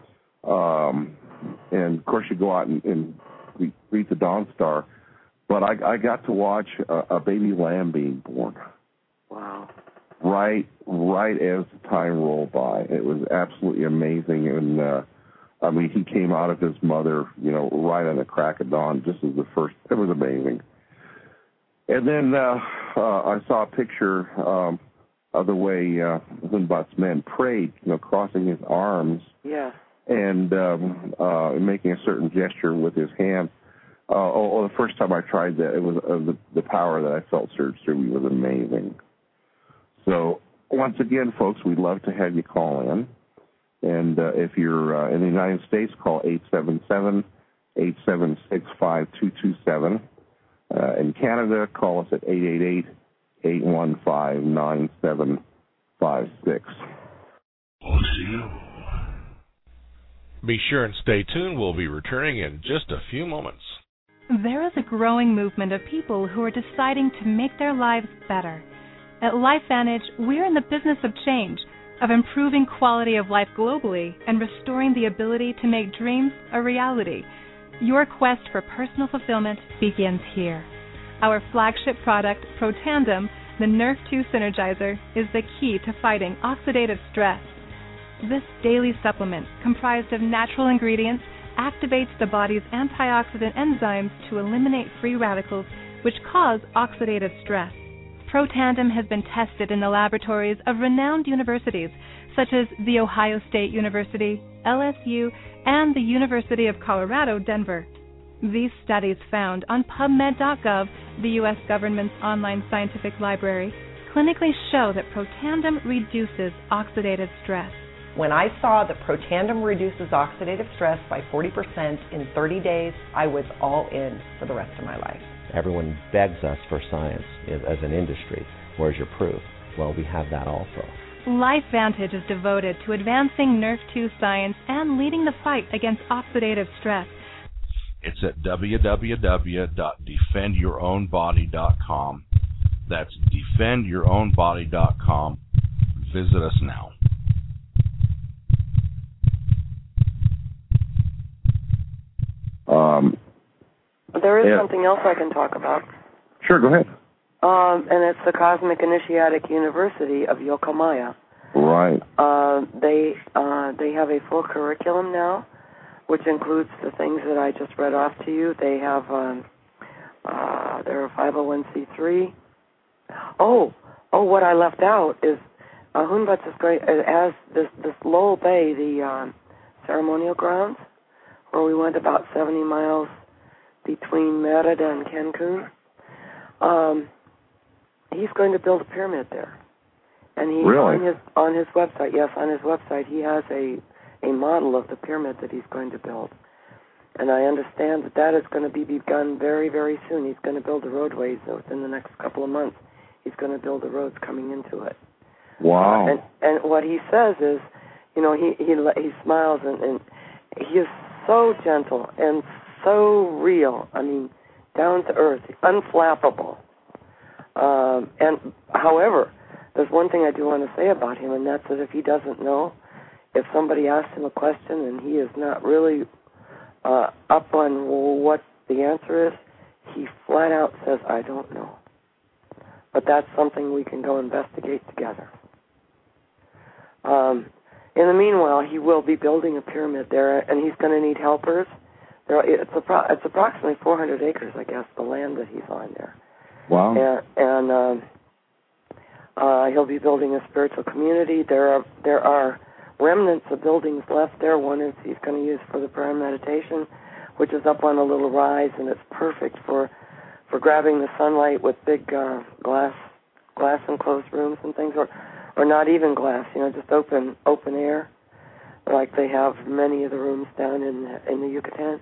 and of course you go out and greet the Dawn Star, but I got to watch a baby lamb being born. Wow. Right as the time rolled by. It was absolutely amazing. And, he came out of his mother, right on the crack of dawn, just as the first. It was amazing. And then I saw a picture of the way Hunbut's men prayed, crossing his arms. Yeah. And making a certain gesture with his hand. The first time I tried that, it was the power that I felt surge through me was amazing. So, once again, folks, we'd love to have you call in. And if you're in the United States, call 877-876-5227. In Canada, call us at 888-815-9756. Be sure and stay tuned. We'll be returning in just a few moments. There is a growing movement of people who are deciding to make their lives better. At LifeVantage, we're in the business of change, of improving quality of life globally and restoring the ability to make dreams a reality. Your quest for personal fulfillment begins here. Our flagship product, Protandim, the Nerve 2 Synergizer, is the key to fighting oxidative stress. This daily supplement, comprised of natural ingredients, activates the body's antioxidant enzymes to eliminate free radicals which cause oxidative stress. Protandim has been tested in the laboratories of renowned universities such as The Ohio State University, LSU, and the University of Colorado, Denver. These studies found on PubMed.gov, the U.S. government's online scientific library, clinically show that Protandim reduces oxidative stress. When I saw that Protandim reduces oxidative stress by 40% in 30 days, I was all in for the rest of my life. Everyone begs us for science as an industry. Where's your proof? well, we have that also. LifeVantage is devoted to advancing Nrf2 science and leading the fight against oxidative stress. It's at www.defendyourownbody.com. That's defendyourownbody.com. Visit us now. There is something else I can talk about. Sure, go ahead. And it's the Cosmic Initiatic University of Yokomaya. Right. They have a full curriculum now, which includes the things that I just read off to you. They have they're a 501c3. Oh, what I left out is Hunbutz is great. It has this Lowell Bay, the ceremonial grounds, where we went about 70 miles between Merida and Cancun. He's going to build a pyramid there, and he really? on his website. Yes, on his website he has a model of the pyramid that he's going to build, and I understand that is going to be begun very, very soon. He's going to build the roadways within the next couple of months. He's going to build the roads coming into it. Wow! And what he says is, he smiles and he is so gentle and so real. I mean, down to earth, unflappable. And however, there's one thing I do want to say about him, and that's that if he doesn't know, if somebody asks him a question and he is not really up on what the answer is, he flat out says, I don't know. But that's something we can go investigate together. In the meanwhile, he will be building a pyramid there, and he's going to need helpers. It's approximately 400 acres, I guess, the land that he's on there. Wow. And he'll be building a spiritual community. There are remnants of buildings left there. One is he's going to use for the prayer and meditation, which is up on a little rise, and it's perfect for grabbing the sunlight with big glass enclosed rooms and things, or not even glass, just open air, like they have many of the rooms down in the Yucatan.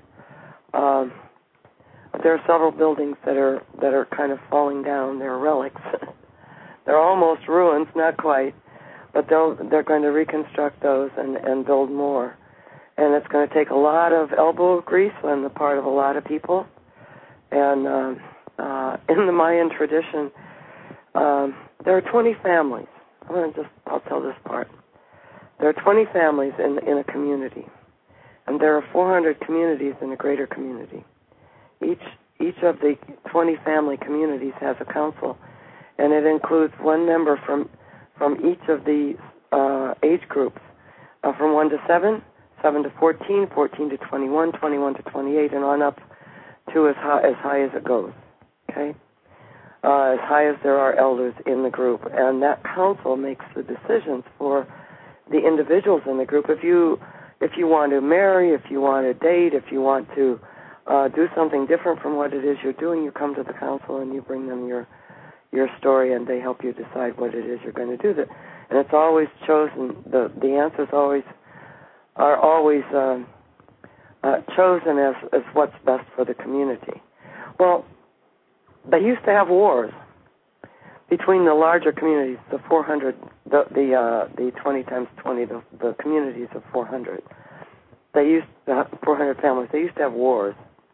There are several buildings that are kind of falling down. They're relics. They're almost ruins, not quite, but they're going to reconstruct those and build more. And it's going to take a lot of elbow grease on the part of a lot of people. And in the Mayan tradition, there are 20 families. I'll tell this part. There are 20 families in a community, and there are 400 communities in a greater community. Each of the 20 family communities has a council, and it includes one member from each of the age groups, from 1 to 7, 7 to 14, 14 to 21, 21 to 28, and on up to as high as it goes. Okay, as high as there are elders in the group, and that council makes the decisions for the individuals in the group. If you want to marry, if you want to date, if you want to do something different from what it is you're doing, you come to the council and you bring them your story, and they help you decide what it is you're going to do. And it's always chosen. The answers are always chosen as what's best for the community. Well, they used to have wars between the larger communities, the 400, the 20 times 20, the communities of 400. 400 families. They used to have wars,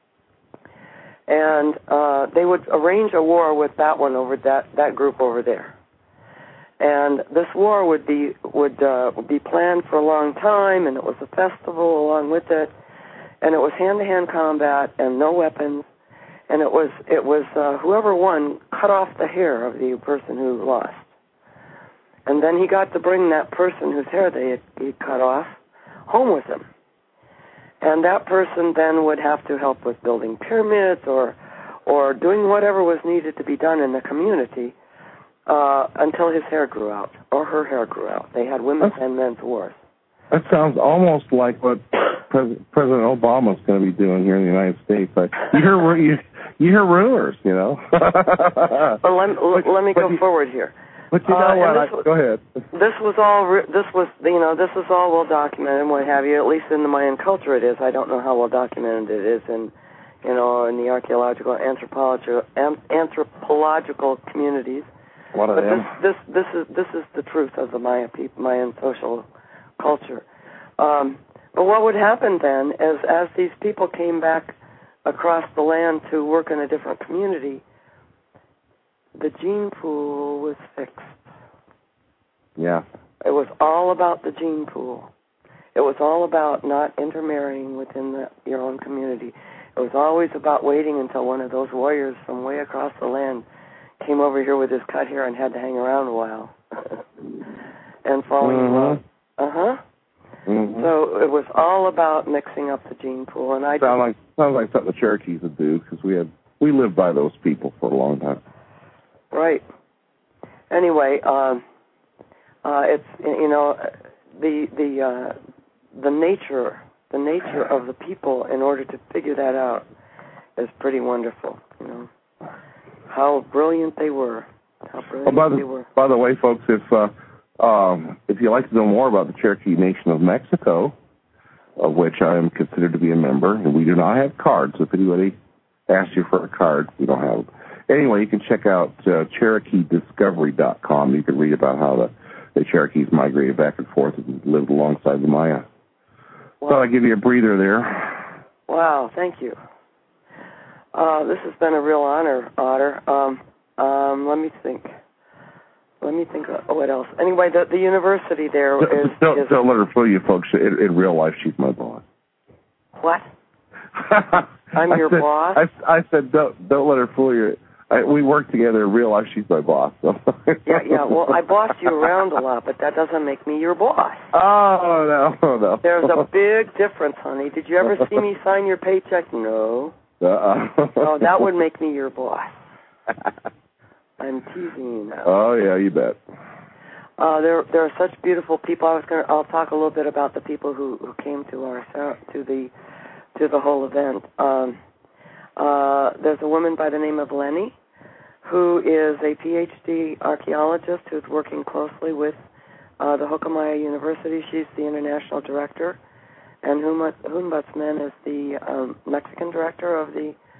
and they would arrange a war with that one over that group over there. And this war would be planned for a long time, and it was a festival along with it, and it was hand-to-hand combat and no weapons. And it was whoever won cut off the hair of the person who lost. And then he got to bring that person whose hair he cut off home with him. And that person then would have to help with building pyramids or doing whatever was needed to be done in the community until his hair grew out or her hair grew out. They had women's and men's wars. That sounds almost like what President Obama's going to be doing here in the United States. You hear rumors, Well, let me go forward here. But you know what? Go ahead. This was all well documented and what have you. At least in the Mayan culture, it is. I don't know how well documented it is in the archaeological anthropological communities. What of them? This is the truth of the Mayan social culture. But what would happen then is, as these people came back across the land to work in a different community, the gene pool was fixed. Yeah. It was all about the gene pool. It was all about not intermarrying within your own community. It was always about waiting until one of those warriors from way across the land came over here with his cut hair and had to hang around a while and falling in love. Mm-hmm. So it was all about mixing up the gene pool, and sounds like something the Cherokees would do, because we lived by those people for a long time. Right. Anyway, it's the nature of the people in order to figure that out is pretty wonderful. How brilliant they were. By the way, folks, if you'd like to know more about the Cherokee Nation of Mexico, of which I am considered to be a member, and we do not have cards. If anybody asks you for a card, we don't have them. Anyway, you can check out CherokeeDiscovery.com. You can read about how the Cherokees migrated back and forth and lived alongside the Maya. Wow. Thought I'd give you a breather there. Wow, thank you. This has been a real honor, Otter. Let me think of what else. Anyway, the university there is... Don't let her fool you, folks. In real life, she's my boss. What? I'm your boss? I said, don't let her fool you. We work together in real life. She's my boss. So. Yeah. Well, I boss you around a lot, but that doesn't make me your boss. Oh, no. There's a big difference, honey. Did you ever see me sign your paycheck? No. Oh, that would make me your boss. I'm teasing you now. Oh, yeah, you bet. There are such beautiful people. I'll talk a little bit about the people who came to the whole event. There's a woman by the name of Lenny, who is a PhD archaeologist who's working closely with the Hokamaya University. She's the international director, and Hunbatsman is the Mexican director of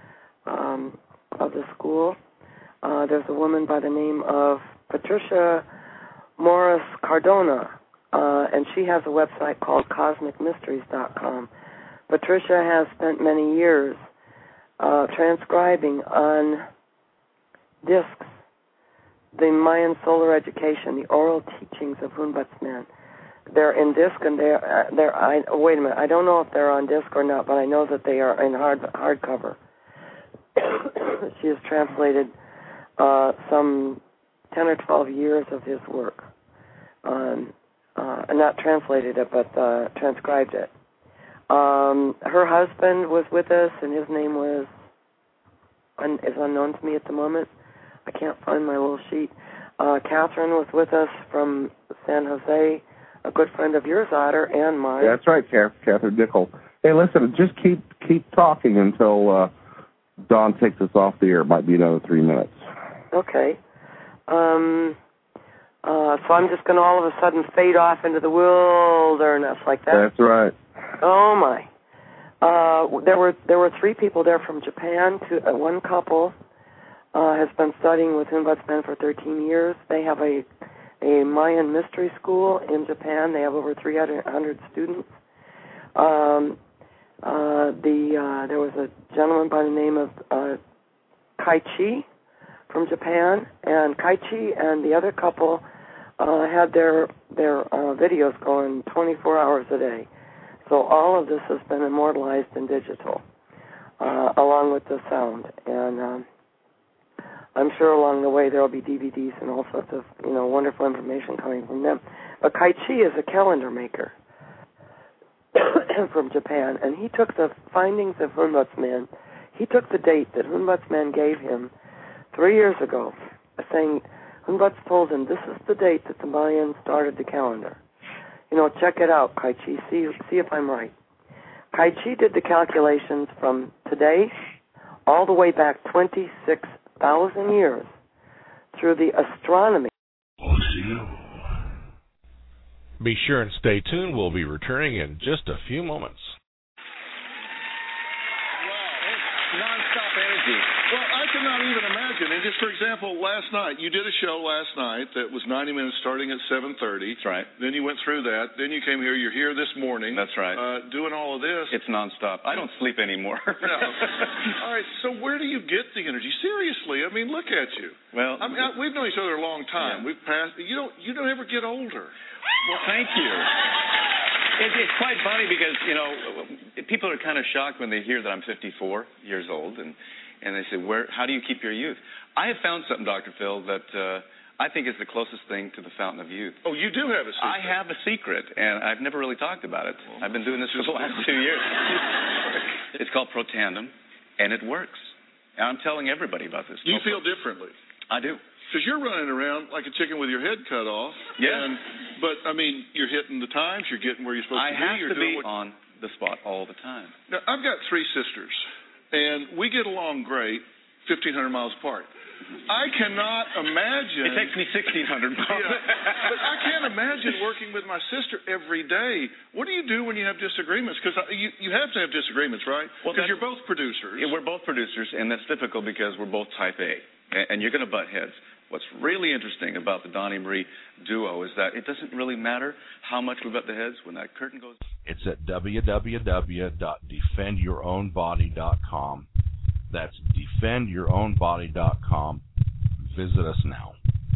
the school. There's a woman by the name of Patricia Morris Cardona, and she has a website called CosmicMysteries.com. Patricia has spent many years transcribing on discs the Mayan solar education, the oral teachings of Hunbatsman. They're in disc, and wait a minute. I don't know if they're on disc or not, but I know that they are in hardcover. She has translated some 10 or 12 years of his work. Not translated it, but transcribed it. Her husband was with us, and his name is unknown to me at the moment. I can't find my little sheet. Catherine was with us from San Jose, a good friend of yours, Otter, and mine. That's right, Catherine Dickel. Hey, listen, just keep talking until Dawn takes us off the air. It might be another 3 minutes. Okay. So I'm just going to all of a sudden fade off into the wilderness like that? That's right. Oh, my. There were 3 people there from Japan. One couple has been studying with Hunbatsman for 13 years. They have a Mayan mystery school in Japan. They have over 300 students. There was a gentleman by the name of Kai Chi from Japan, and Kai Chi and the other couple had their videos going 24 hours a day. So all of this has been immortalized in digital, along with the sound. And I'm sure along the way there will be DVDs and all sorts of wonderful information coming from them. But Kai Chi is a calendar maker from Japan, and he took the findings of Hunbatsman. He took the date that Hunbatsman gave him 3 years ago, saying Hunbats told him this is the date that the Mayans started the calendar. Check it out, Kai Chi. See if I'm right. Kai Chi did the calculations from today all the way back 26,000 years through the astronomy. Be sure and stay tuned. We'll be returning in just a few moments. Wow, it's non-stop energy. Well, us cannot even imagine. And just for example, last night, you did a show last night that was 90 minutes starting at 7:30. That's right. Then you went through that. Then you came here. You're here this morning. That's right. Doing all of this. It's nonstop. I don't sleep anymore. No. All right. So where do you get the energy? Seriously, I mean, look at you. Well, we've known each other a long time. Yeah. We've passed. You don't ever get older. Well, thank you. It's quite funny because, people are kind of shocked when they hear that I'm 54 years old, and they say, how do you keep your youth? I have found something, Dr. Phil, that I think is the closest thing to the fountain of youth. Oh, you do have a secret. I have a secret, and I've never really talked about it. I've been doing this for the last 2 years. It's called Protandim, and it works. And I'm telling everybody about this. You feel differently. I do. Because you're running around like a chicken with your head cut off. Yeah. But, I mean, you're hitting the times. You're getting where you're supposed to be. I have to be on the spot all the time. Now, I've got 3 sisters, and we get along great 1,500 miles apart. I cannot imagine... It takes me 1,600 miles. Yeah, but I can't imagine working with my sister every day. What do you do when you have disagreements? Because you have to have disagreements, right? Because you're both producers. Yeah, we're both producers, and that's difficult because we're both type A, and you're going to butt heads. What's really interesting about the Donnie Marie duo is that it doesn't really matter how much we butt the heads when that curtain goes. It's at www.defendyourownbody.com. That's defendyourownbody.com. Visit us now.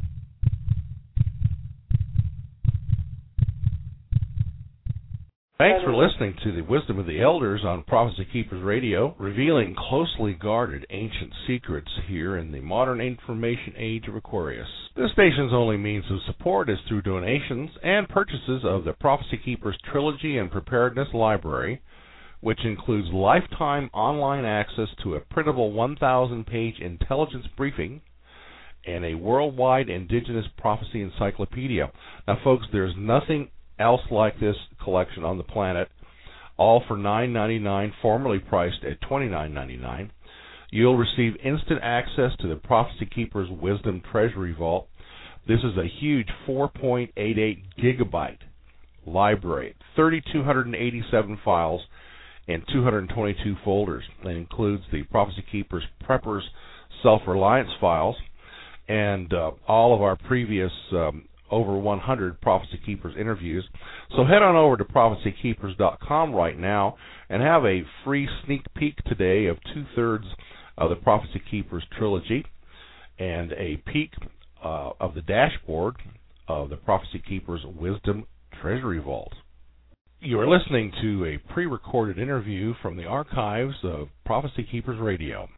Thanks for listening to the Wisdom of the Elders on Prophecy Keepers Radio, revealing closely guarded ancient secrets here in the modern information age of Aquarius. This station's only means of support is through donations and purchases of the Prophecy Keepers Trilogy and Preparedness Library, which includes lifetime online access to a printable 1,000-page intelligence briefing and a worldwide indigenous prophecy encyclopedia. Now, folks, there's nothing else like this collection on the planet, all for $9.99, formerly priced at $29.99. You'll receive instant access to the Prophecy Keepers Wisdom Treasury Vault. This is a huge 4.88 gigabyte library, 3,287 files, and 222 folders. That includes the Prophecy Keepers Preppers Self-Reliance files and all of our previous over 100 Prophecy Keepers interviews. So head on over to prophecykeepers.com right now and have a free sneak peek today of 2/3 of the Prophecy Keepers trilogy and a peek of the dashboard of the Prophecy Keepers Wisdom Treasury Vault. You are listening to a pre-recorded interview from the archives of Prophecy Keepers Radio.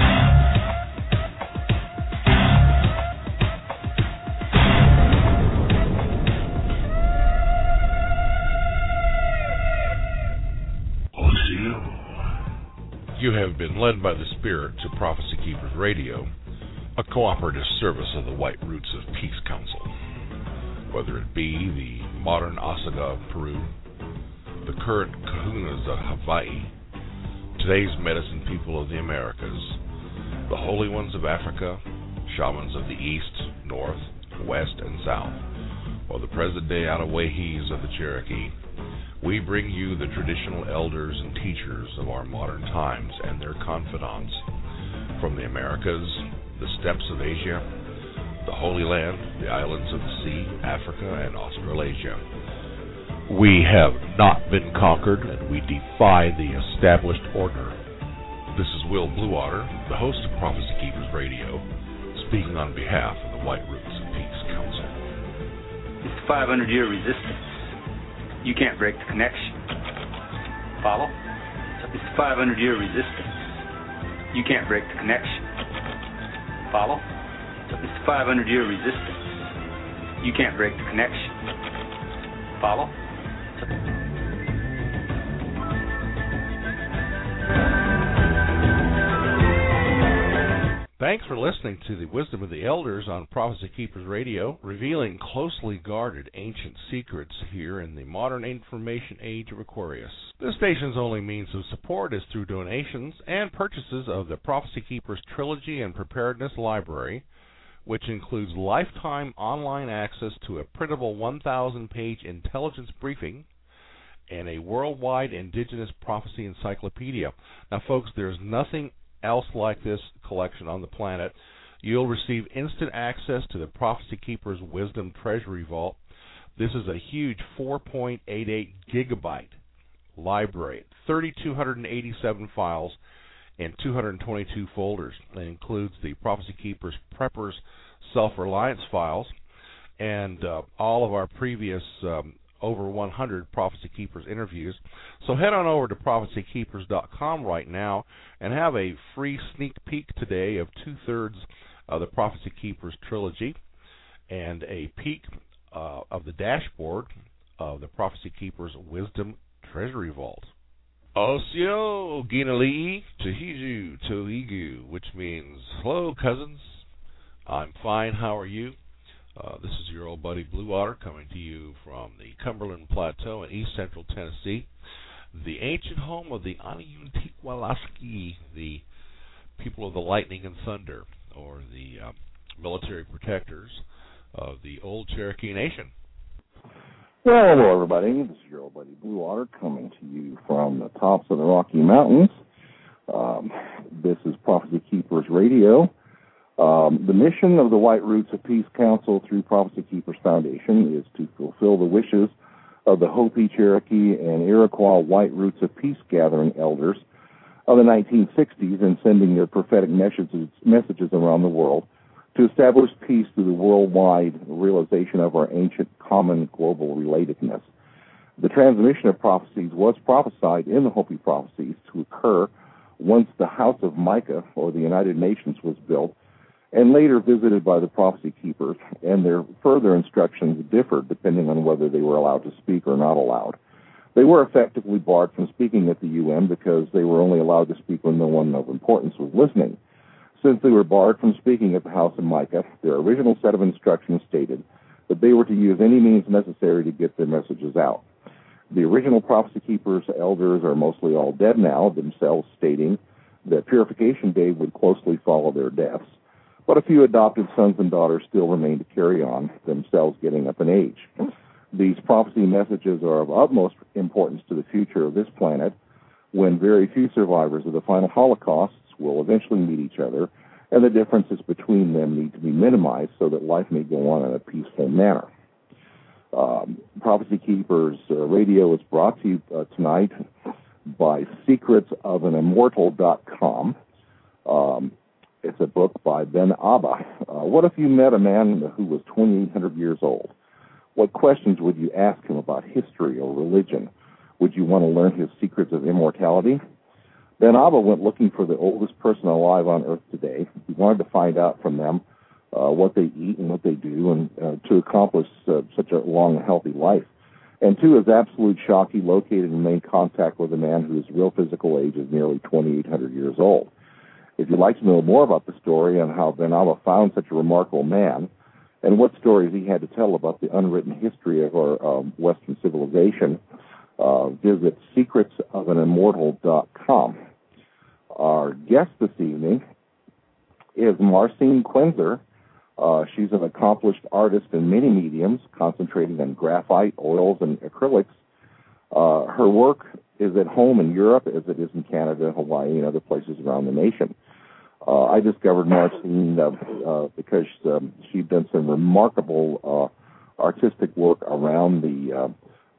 You have been led by the Spirit to Prophecy Keepers Radio, a cooperative service of the White Roots of Peace Council. Whether it be the modern Osaga of Peru, the current Kahunas of Hawaii, today's medicine people of the Americas, the Holy Ones of Africa, shamans of the East, North, West, and South, or the present-day Anawahis of the Cherokee, we bring you the traditional elders and teachers of our modern times and their confidants from the Americas, the steppes of Asia, the Holy Land, the islands of the sea, Africa, and Australasia. We have not been conquered, and we defy the established order. This is Will Bluewater, the host of Prophecy Keepers Radio, speaking on behalf of the White Roots of Peace Council. It's 500-year resistance. You can't break the connection. Follow? It's 500-year resistance. You can't break the connection. Follow? It's 500-year resistance. You can't break the connection. Follow? Thanks for listening to the Wisdom of the Elders on Prophecy Keepers Radio, revealing closely guarded ancient secrets here in the modern information age of Aquarius. This station's only means of support is through donations and purchases of the Prophecy Keepers Trilogy and Preparedness Library, which includes lifetime online access to a printable 1,000-page intelligence briefing and a worldwide indigenous prophecy encyclopedia. Now, folks, there's nothing else like this collection on the planet. You'll receive instant access to the Prophecy Keepers Wisdom Treasury Vault. This is a huge 4.88 gigabyte library, 3,287 files, and 222 folders. It includes the Prophecy Keepers Preppers Self-Reliance files and all of our previous over 100 Prophecy Keepers interviews. So head on over to prophecykeepers.com right now and have a free sneak peek today of 2/3 of the Prophecy Keepers trilogy and a peek of the dashboard of the Prophecy Keepers Wisdom Treasury Vault. Osio Ginalii Tahiju Toigu, which means, hello cousins, I'm fine, how are you? This is your old buddy Blue Otter coming to you from the Cumberland Plateau in east central Tennessee, the ancient home of the Aniuntiqualaski, the people of the lightning and thunder, or the military protectors of the old Cherokee Nation. Well, hello everybody. This is your old buddy Blue Otter coming to you from the tops of the Rocky Mountains. This is Prophecy Keepers Radio. The mission of the White Roots of Peace Council through Prophecy Keepers Foundation is to fulfill the wishes of the Hopi, Cherokee, and Iroquois White Roots of Peace gathering elders of the 1960s in sending their prophetic messages around the world to establish peace through the worldwide realization of our ancient common global relatedness. The transmission of prophecies was prophesied in the Hopi prophecies to occur once the House of Micah, or the United Nations, was built, and later visited by the Prophecy Keepers, and their further instructions differed depending on whether they were allowed to speak or not allowed. They were effectively barred from speaking at the UN because they were only allowed to speak when no one of importance was listening. Since they were barred from speaking at the House of Micah, their original set of instructions stated that they were to use any means necessary to get their messages out. The original Prophecy Keepers elders are mostly all dead now, themselves stating that Purification Day would closely follow their deaths. But a few adopted sons and daughters still remain to carry on, themselves getting up in age. These prophecy messages are of utmost importance to the future of this planet, when very few survivors of the final Holocausts will eventually meet each other, and the differences between them need to be minimized so that life may go on in a peaceful manner. Prophecy Keepers Radio is brought to you tonight by secretsofanimmortal.com. It's a book by Ben Abba. What if you met a man who was 2,800 years old? What questions would you ask him about history or religion? Would you want to learn his secrets of immortality? Ben Abba went looking for the oldest person alive on Earth today. He wanted to find out from them what they eat and what they do, and to accomplish such a long and healthy life. And to his absolute shock, he located and made contact with a man whose real physical age is nearly 2,800 years old. If you'd like to know more about the story on how Ben Abba found such a remarkable man, and what stories he had to tell about the unwritten history of our Western civilization, visit secretsofanimmortal.com. Our guest this evening is Marcine Quenzer. She's an accomplished artist in many mediums, concentrating on graphite, oils, and acrylics. Her work is at home in Europe as it is in Canada, Hawaii, and other places around the nation. I discovered Marcine because she'd done some remarkable artistic work around the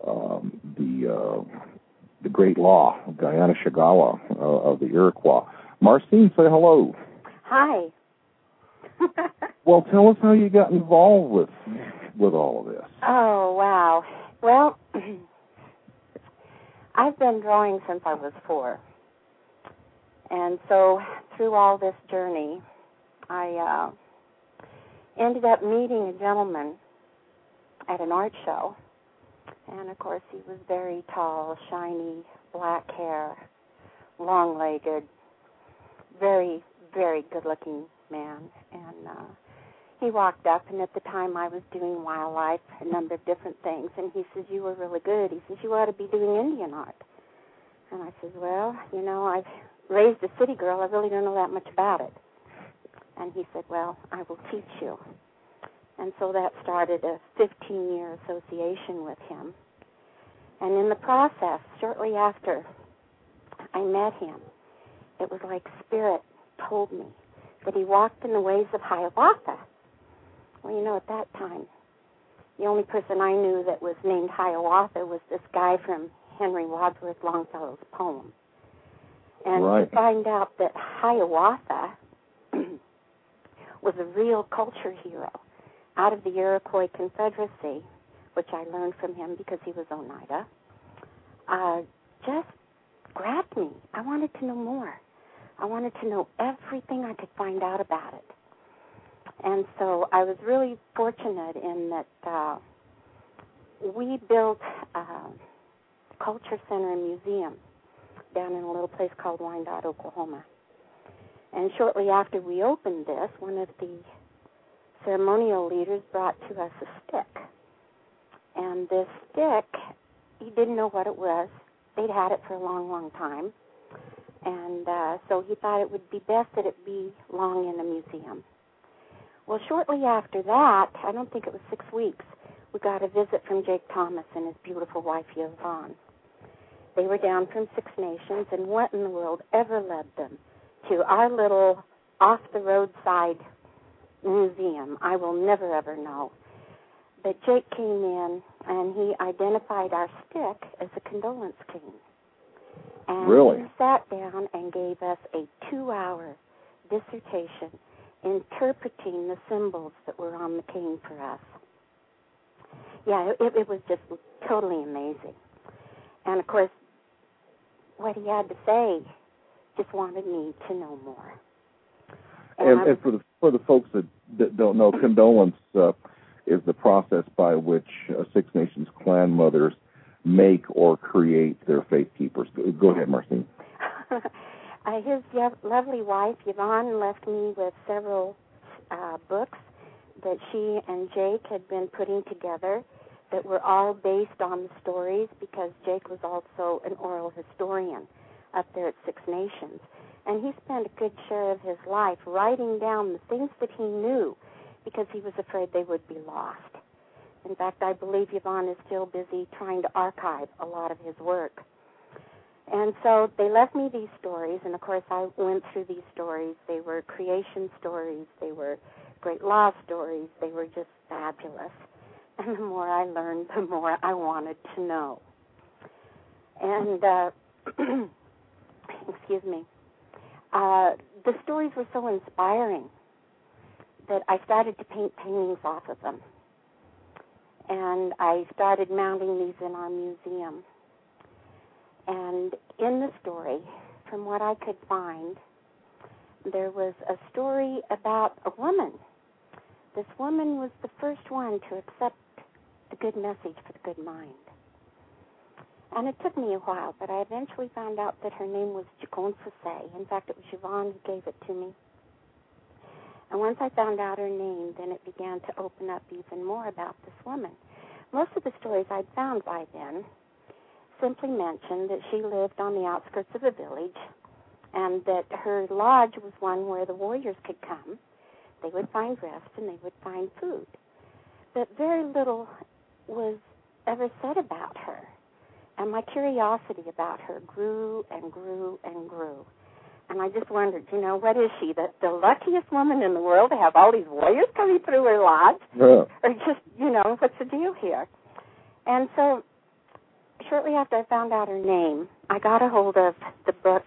Great Law, Guyana-Shagawa of the Iroquois. Marcine, say hello. Hi. Well, tell us how you got involved with all of this. Oh, wow. Well, I've been drawing since I was 4. And so through all this journey, I ended up meeting a gentleman at an art show. And, of course, he was very tall, shiny, black hair, long-legged, very, very good-looking man. And he walked up, and at the time I was doing wildlife, a number of different things. And he says, you were really good. He says, you ought to be doing Indian art. And I said, well, you know, I've raised a city girl. I really don't know that much about it. And he said, well, I will teach you. And so that started a 15-year association with him. And in the process, shortly after I met him, it was like Spirit told me that he walked in the ways of Hiawatha. Well, you know, at that time, the only person I knew that was named Hiawatha was this guy from Henry Wadsworth Longfellow's poem. And to find out that Hiawatha was a real culture hero out of the Iroquois Confederacy, which I learned from him because he was Oneida, just grabbed me. I wanted to know more. I wanted to know everything I could find out about it. And so I was really fortunate in that we built a culture center and museum down in a little place called Wyandotte, Oklahoma. And shortly after we opened this, one of the ceremonial leaders brought to us a stick. And this stick, he didn't know what it was. They'd had it for a long, long time. And so he thought it would be best that it be long in a museum. Well, shortly after that, I don't think it was 6 weeks, we got a visit from Jake Thomas and his beautiful wife, Yvonne. They were down from Six Nations, and what in the world ever led them to our little off-the-roadside museum, I will never, ever know. But Jake came in, and he identified our stick as a condolence cane. And he sat down and gave us a 2-hour dissertation interpreting the symbols that were on the cane for us. Yeah, it was just totally amazing. And, of course, what he had to say just wanted me to know more. And for the folks that don't know, condolence is the process by which Six Nations clan mothers make or create their faith keepers. Go ahead, Marcine. His lovely wife, Yvonne, left me with several books that she and Jake had been putting together that were all based on the stories, because Jake was also an oral historian up there at Six Nations. And he spent a good share of his life writing down the things that he knew because he was afraid they would be lost. In fact, I believe Yvonne is still busy trying to archive a lot of his work. And so they left me these stories, and of course I went through these stories. They were creation stories. They were great law stories. They were just fabulous. And the more I learned, the more I wanted to know. And, excuse me, the stories were so inspiring that I started to paint paintings off of them. And I started mounting these in our museum. And in the story, from what I could find, there was a story about a woman. This woman was the first one to accept the good message for the good mind. And it took me a while, but I eventually found out that her name was Jaconsase. In fact, it was Yvonne who gave it to me. And once I found out her name, then it began to open up even more about this woman. Most of the stories I'd found by then simply mentioned that she lived on the outskirts of a village and that her lodge was one where the warriors could come. They would find rest and they would find food. But very little was ever said about her. And my curiosity about her grew and grew and grew. And I just wondered, what is she? The luckiest woman in the world to have all these warriors coming through her lodge? Yeah. Or just, what's the deal here? And so shortly after I found out her name, I got a hold of the book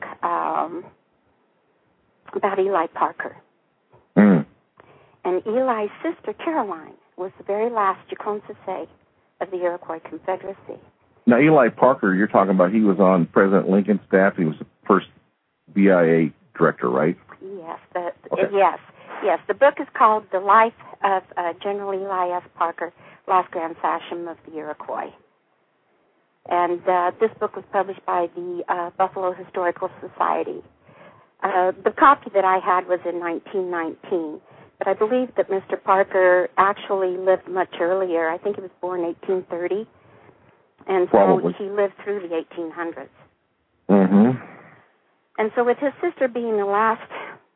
about Eli Parker. Mm. And Eli's sister, Caroline, was the very last Jaconsase of the Iroquois Confederacy. Now, Eli Parker, you're talking about, he was on President Lincoln's staff. He was the first BIA director, right? Yes. Yes. The book is called The Life of General Eli F. Parker, Last Grand Sachem of the Iroquois. And this book was published by the Buffalo Historical Society. The copy that I had was in 1919, but I believe that Mr. Parker actually lived much earlier. I think he was born 1830, and so he lived through the 1800s. Mm-hmm. And so with his sister being the last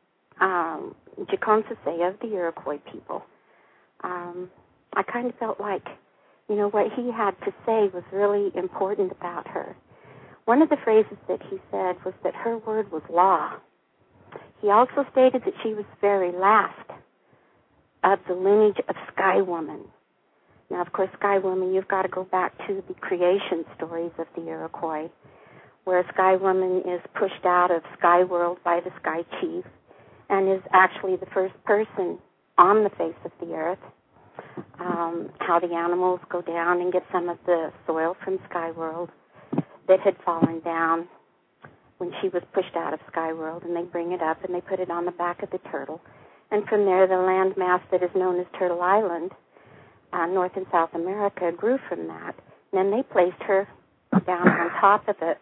Jaconsase of the Iroquois people, I kind of felt like, what he had to say was really important about her. One of the phrases that he said was that her word was law. He also stated that she was the very last of the lineage of Sky Woman. Now, of course, Sky Woman, you've got to go back to the creation stories of the Iroquois, where Sky Woman is pushed out of Sky World by the Sky Chief and is actually the first person on the face of the earth. How the animals go down and get some of the soil from Sky World that had fallen down when she was pushed out of Sky World, and they bring it up and they put it on the back of the turtle. And from there, the landmass that is known as Turtle Island, North and South America, grew from that. And then they placed her down on top of it.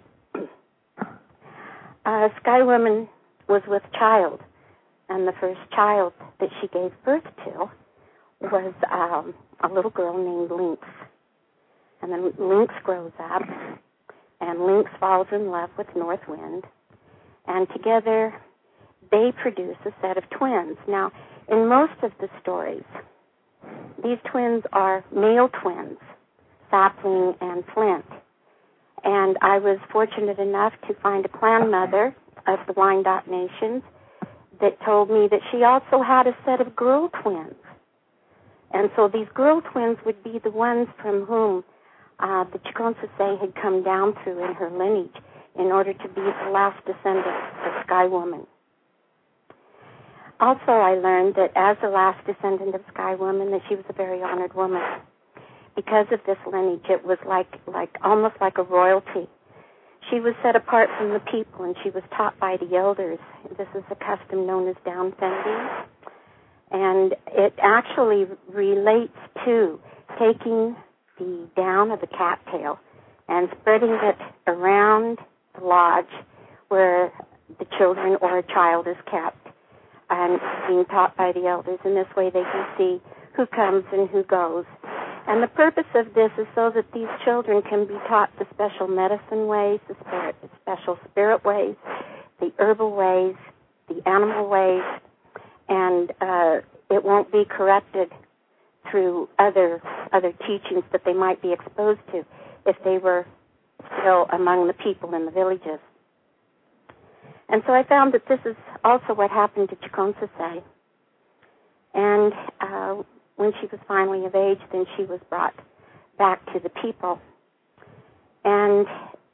Sky Woman was with child, and the first child that she gave birth to was a little girl named Lynx. And then Lynx grows up, and Lynx falls in love with North Wind, and together they produce a set of twins. Now, in most of the stories, these twins are male twins, Sapling and Flint. And I was fortunate enough to find a clan mother of the Wyandot Nations that told me that she also had a set of girl twins. And so these girl twins would be the ones from whom the Tecumseh had come down through in her lineage in order to be the last descendant of Sky Woman. Also, I learned that as the last descendant of Sky Woman, that she was a very honored woman. Because of this lineage, it was like almost like a royalty. She was set apart from the people, and she was taught by the elders. This is a custom known as down fending. And it actually relates to taking the down of the cattail and spreading it around the lodge where the children or a child is kept, and being taught by the elders. In this way, they can see who comes and who goes. And the purpose of this is so that these children can be taught the special medicine ways, the special spirit ways, the herbal ways, the animal ways, and it won't be corrupted through other teachings that they might be exposed to if they were still among the people in the villages. And so I found that this is also what happened to Tecumseh. And when she was finally of age, then she was brought back to the people. And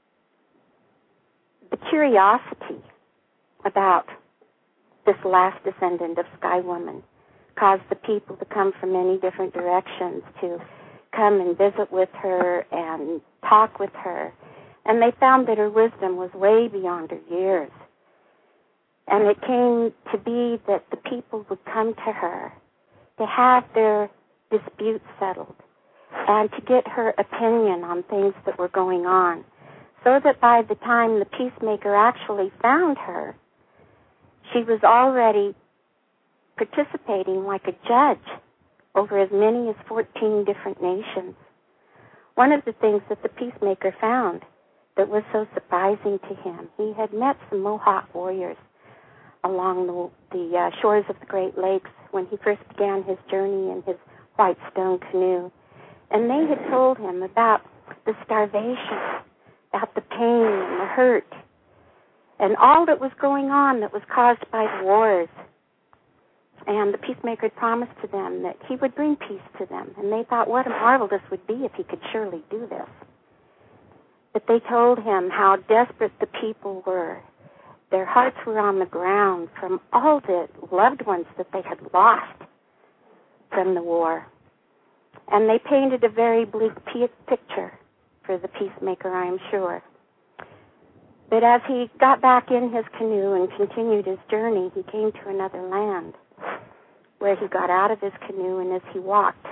the curiosity about this last descendant of Sky Woman caused the people to come from many different directions to come and visit with her and talk with her. And they found that her wisdom was way beyond her years. And it came to be that the people would come to her to have their disputes settled and to get her opinion on things that were going on, so that by the time the peacemaker actually found her, she was already participating like a judge over as many as 14 different nations. One of the things that the peacemaker found that was so surprising to him, he had met some Mohawk warriors along the shores of the Great Lakes when he first began his journey in his white stone canoe. And they had told him about the starvation, about the pain and the hurt, and all that was going on that was caused by the wars. And the peacemaker had promised to them that he would bring peace to them. And they thought what a marvel this would be if he could surely do this. But they told him how desperate the people were. Their hearts were on the ground from all the loved ones that they had lost from the war. And they painted a very bleak picture for the peacemaker, I am sure. But as he got back in his canoe and continued his journey, he came to another land where he got out of his canoe, and as he walked,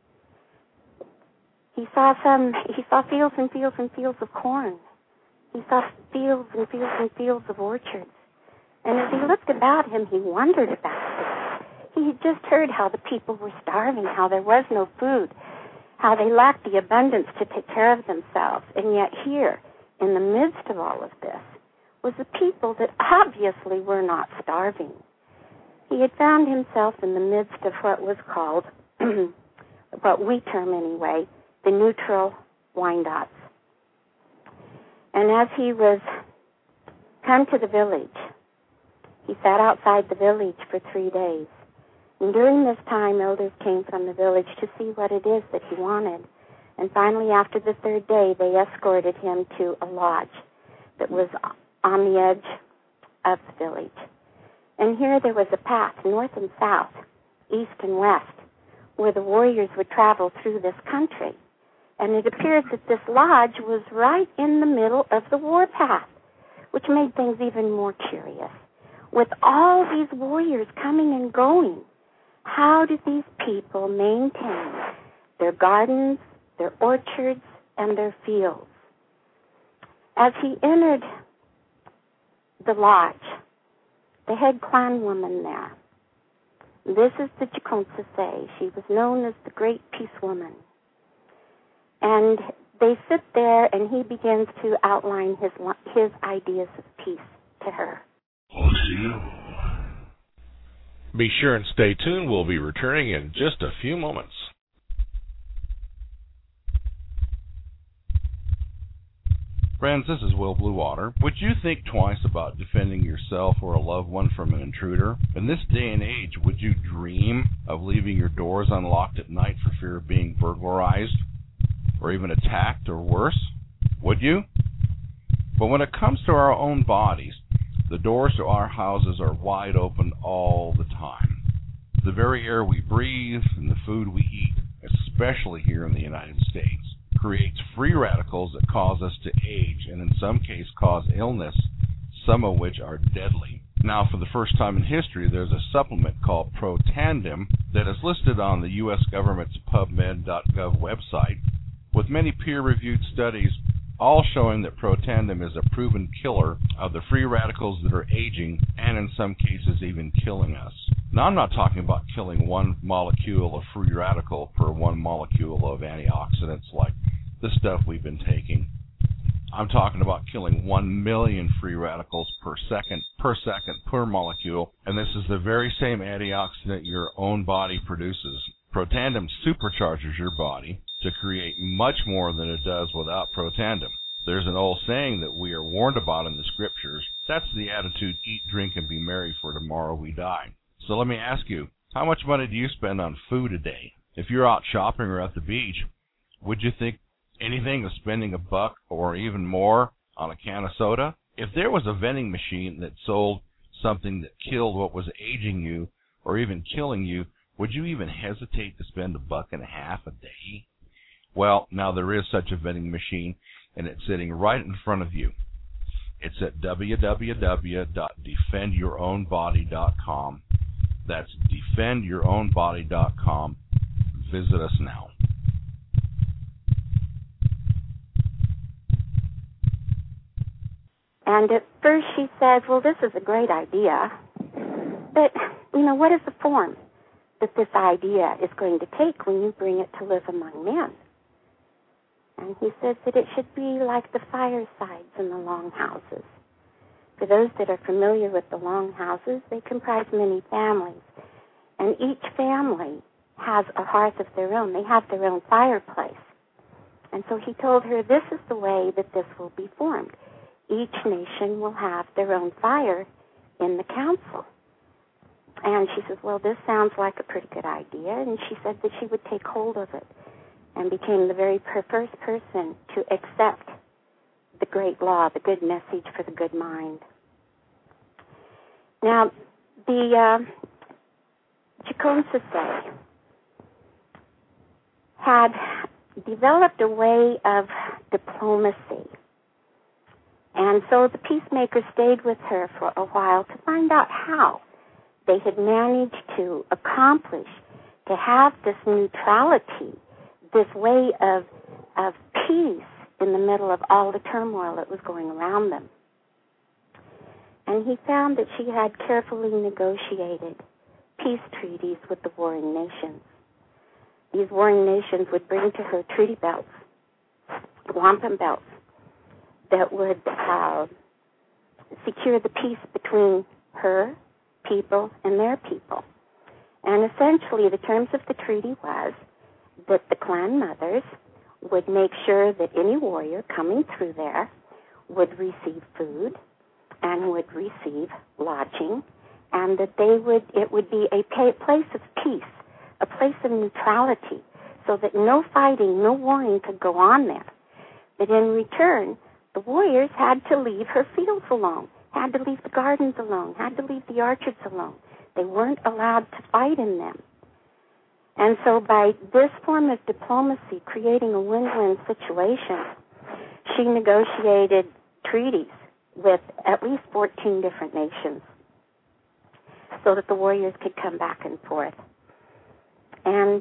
he saw fields and fields and fields of corn. He saw fields and fields and fields of orchards. And as he looked about him, he wondered about this. He had just heard how the people were starving, how there was no food, how they lacked the abundance to take care of themselves. And yet here, in the midst of all of this, was a people that obviously were not starving. He had found himself in the midst of what was called, what we term anyway, the neutral Wyandots. And as he was come to the village, He sat outside the village for 3 days. And during this time, elders came from the village to see what it is that he wanted. And finally, after the 3rd day, they escorted him to a lodge that was on the edge of the village. And here there was a path, north and south, east and west, where the warriors would travel through this country. And it appeared that this lodge was right in the middle of the warpath, which made things even more curious. With all these warriors coming and going, how did these people maintain their gardens, their orchards, and their fields? As he entered the lodge, the head clan woman there, this is the Tecumseh. She was known as the Great Peace Woman. And they sit there, and he begins to outline his ideas of peace to her. Be sure and stay tuned. We'll be returning in just a few moments. Friends, this is Will Bluewater. Would you think twice about defending yourself or a loved one from an intruder? In this day and age, would you dream of leaving your doors unlocked at night for fear of being burglarized or even attacked or worse? Would you? But when it comes to our own bodies, the doors to our houses are wide open all the time. The very air we breathe and the food we eat, especially here in the United States, creates free radicals that cause us to age and in some cases cause illness, some of which are deadly. Now, for the first time in history, there's a supplement called Protandim that is listed on the U.S. government's PubMed.gov website with many peer-reviewed studies all showing that Protandim is a proven killer of the free radicals that are aging and in some cases even killing us. Now, I'm not talking about killing one molecule of free radical per one molecule of antioxidants like the stuff we've been taking. I'm talking about killing 1 million free radicals per second per molecule, and this is the very same antioxidant your own body produces. Protandim supercharges your body to create much more than it does without Protandim. There's an old saying that we are warned about in the scriptures. That's the attitude, eat, drink, and be merry, for tomorrow we die. So let me ask you, how much money do you spend on food a day? If you're out shopping or at the beach, would you think anything of spending $1 or even more on a can of soda? If there was a vending machine that sold something that killed what was aging you or even killing you, would you even hesitate to spend $1.50 a day? Well, now there is such a vending machine, and it's sitting right in front of you. It's at www.defendyourownbody.com. That's defendyourownbody.com. Visit us now. And at first she said, well, this is a great idea, but, what is the form that this idea is going to take when you bring it to live among men? And he says that it should be like the firesides in the longhouses. For those that are familiar with the longhouses, they comprise many families. And each family has a hearth of their own. They have their own fireplace. And so he told her, this is the way that this will be formed. Each nation will have their own fire in the council. And she says, well, this sounds like a pretty good idea. And she said that she would take hold of it and became the very first person to accept the great law, the good message for the good mind. Now, the Tecumseh had developed a way of diplomacy. And so the peacemakers stayed with her for a while to find out how they had managed to accomplish to have this neutrality, this way of peace in the middle of all the turmoil that was going around them. And he found that she had carefully negotiated peace treaties with the warring nations. These warring nations would bring to her treaty belts, wampum belts, that would secure the peace between her people and their people. And essentially the terms of the treaty was that the clan mothers would make sure that any warrior coming through there would receive food and would receive lodging and that it would be a place of peace, a place of neutrality, so that no fighting, no warring could go on there. But in return, the warriors had to leave her fields alone, had to leave the gardens alone, had to leave the orchards alone. They weren't allowed to fight in them. And so by this form of diplomacy, creating a win-win situation, she negotiated treaties with at least 14 different nations so that the warriors could come back and forth. And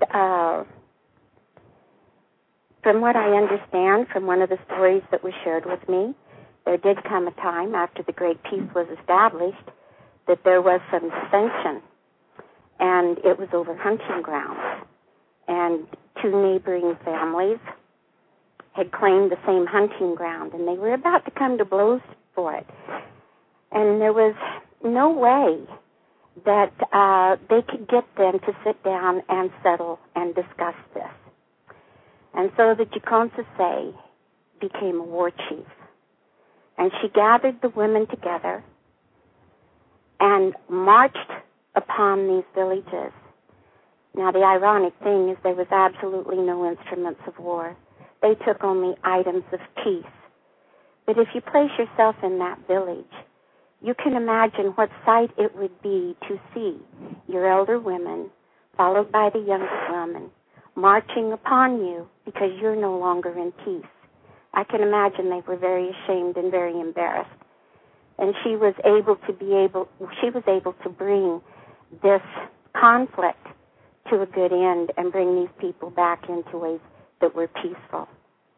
from what I understand from one of the stories that was shared with me, there did come a time after the Great Peace was established that there was some dissension, and it was over hunting grounds. And two neighboring families had claimed the same hunting ground, and they were about to come to blows for it. And there was no way that they could get them to sit down and settle and discuss this. And so the Tecumseh became a war chief. And she gathered the women together and marched upon these villages. Now, the ironic thing is there was absolutely no instruments of war. They took only items of peace. But if you place yourself in that village, you can imagine what sight it would be to see your elder women, followed by the younger women, marching upon you because you're no longer in peace. I can imagine they were very ashamed and very embarrassed. And she was able to bring this conflict to a good end and bring these people back into ways that were peaceful.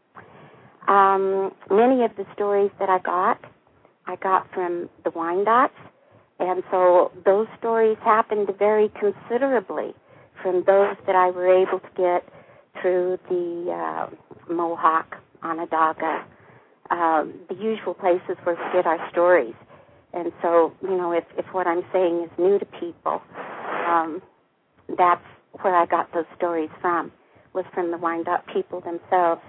Many of the stories that I got from the Wyandots, and so those stories happened to vary considerably from those that I were able to get through the Mohawk, Onondaga, the usual places where we get our stories. And so, if what I'm saying is new to people, that's where I got those stories from, was from the Wyandot people themselves.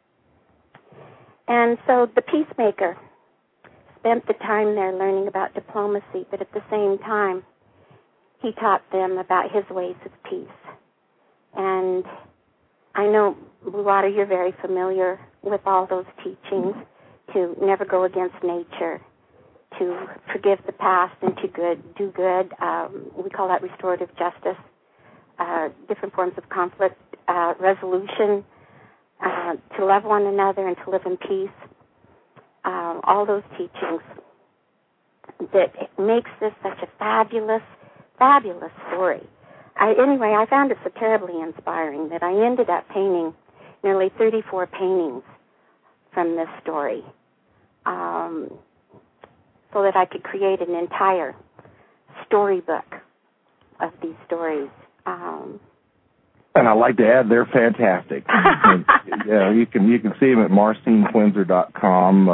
And so the peacemaker spent the time there learning about diplomacy, but at the same time, he taught them about his ways of peace. And I know, Blue Water, you're very familiar with all those teachings, to never go against nature, to forgive the past and to do good. We call that restorative justice. Different forms of conflict resolution, to love one another and to live in peace. All those teachings that makes this such a fabulous, fabulous story. Anyway, I found it so terribly inspiring that I ended up painting nearly 34 paintings from this story, so that I could create an entire storybook of these stories. And I'd like to add, they're fantastic. Yeah, you can see them at marcinequenzer.com,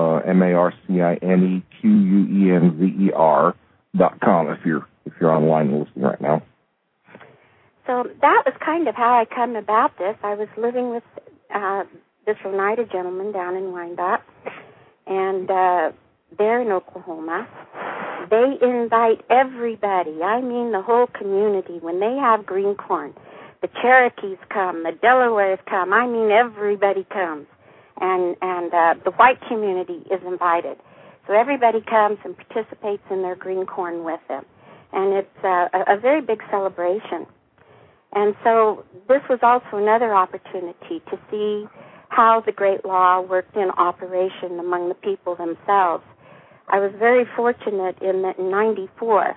MarcineQuenzer.com if you're online and listening right now. So that was kind of how I come about this. I was living with this Oneida gentleman down in Wyandotte, and they're in Oklahoma. They invite everybody, I mean the whole community, when they have green corn. The Cherokees come, the Delawares come, I mean everybody comes. And the white community is invited. So everybody comes and participates in their green corn with them. And it's a very big celebration. And so this was also another opportunity to see how the Great Law worked in operation among the people themselves. I was very fortunate in that in 94,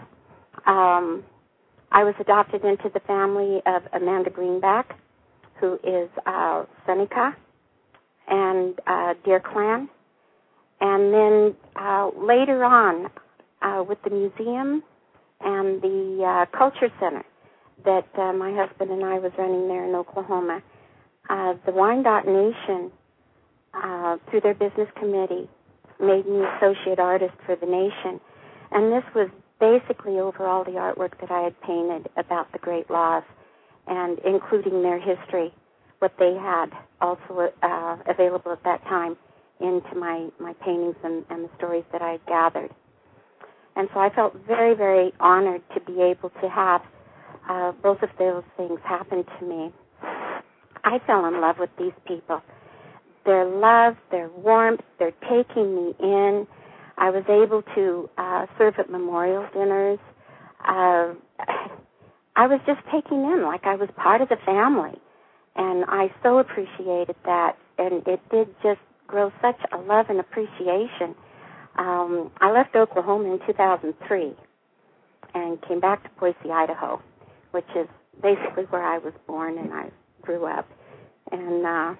I was adopted into the family of Amanda Greenback, who is Seneca and Deer Clan. And then later on, with the museum and the culture center that my husband and I was running there in Oklahoma, the Wyandot Nation, through their business committee, made me associate artist for the nation. And this was basically over all the artwork that I had painted about the Great Laws, and including their history, what they had also available at that time into my paintings and the stories that I had gathered. And so I felt very, very honored to be able to have both of those things happen to me. I fell in love with these people. Their love, their warmth, their taking me in. I was able to serve at memorial dinners. I was just taken in like I was part of the family. And I so appreciated that. And it did just grow such a love and appreciation. I left Oklahoma in 2003 and came back to Boise, Idaho, which is basically where I was born and I grew up. And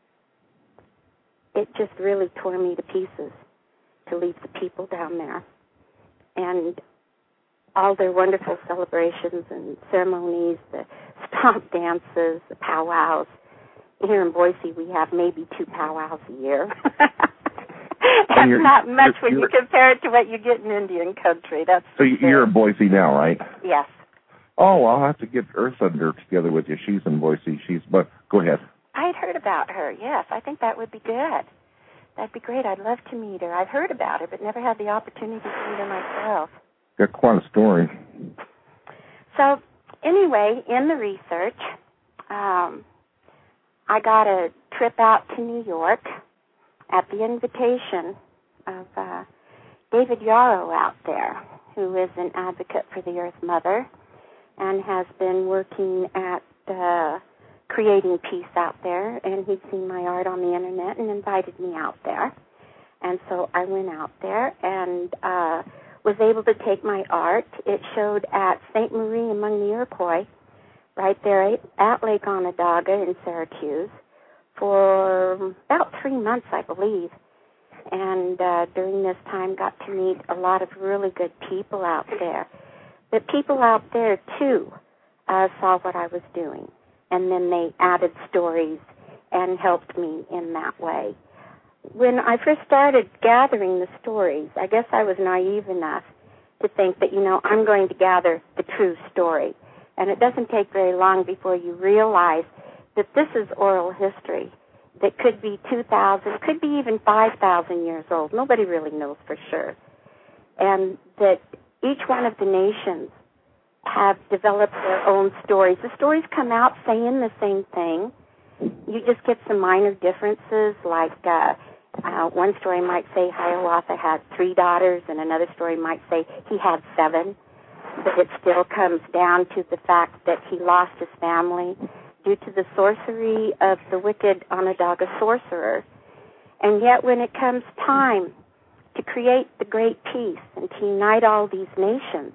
it just really tore me to pieces to leave the people down there. And all their wonderful celebrations and ceremonies, the stomp dances, the powwows. Here in Boise, we have maybe 2 powwows a year. That's not much when you compare it to what you get in Indian country. That's so you're in Boise now, right? Yes. Oh, I'll have to get Earth Thunder together with you. She's in Boise. But go ahead. I'd heard about her, yes. I think that would be good. That'd be great. I'd love to meet her. I've heard about her, but never had the opportunity to meet her myself. Got quite a story. So, anyway, in the research, I got a trip out to New York at the invitation of David Yarrow out there, who is an advocate for the Earth Mother and has been working at creating peace out there. And he'd seen my art on the Internet and invited me out there. And so I went out there and was able to take my art. It showed at St. Marie among the Iroquois, right there at Lake Onondaga in Syracuse, for about 3 months, I believe. And during this time got to meet a lot of really good people out there. But people out there, too, saw what I was doing. And then they added stories and helped me in that way. When I first started gathering the stories, I guess I was naive enough to think that, I'm going to gather the true story. And it doesn't take very long before you realize that this is oral history that could be 2,000, could be even 5,000 years old. Nobody really knows for sure. And that each one of the nations have developed their own stories. The stories come out saying the same thing. You just get some minor differences, like one story might say Hiawatha had 3 daughters, and another story might say he had 7. But it still comes down to the fact that he lost his family due to the sorcery of the wicked Onondaga sorcerer. And yet when it comes time to create the great peace and to unite all these nations,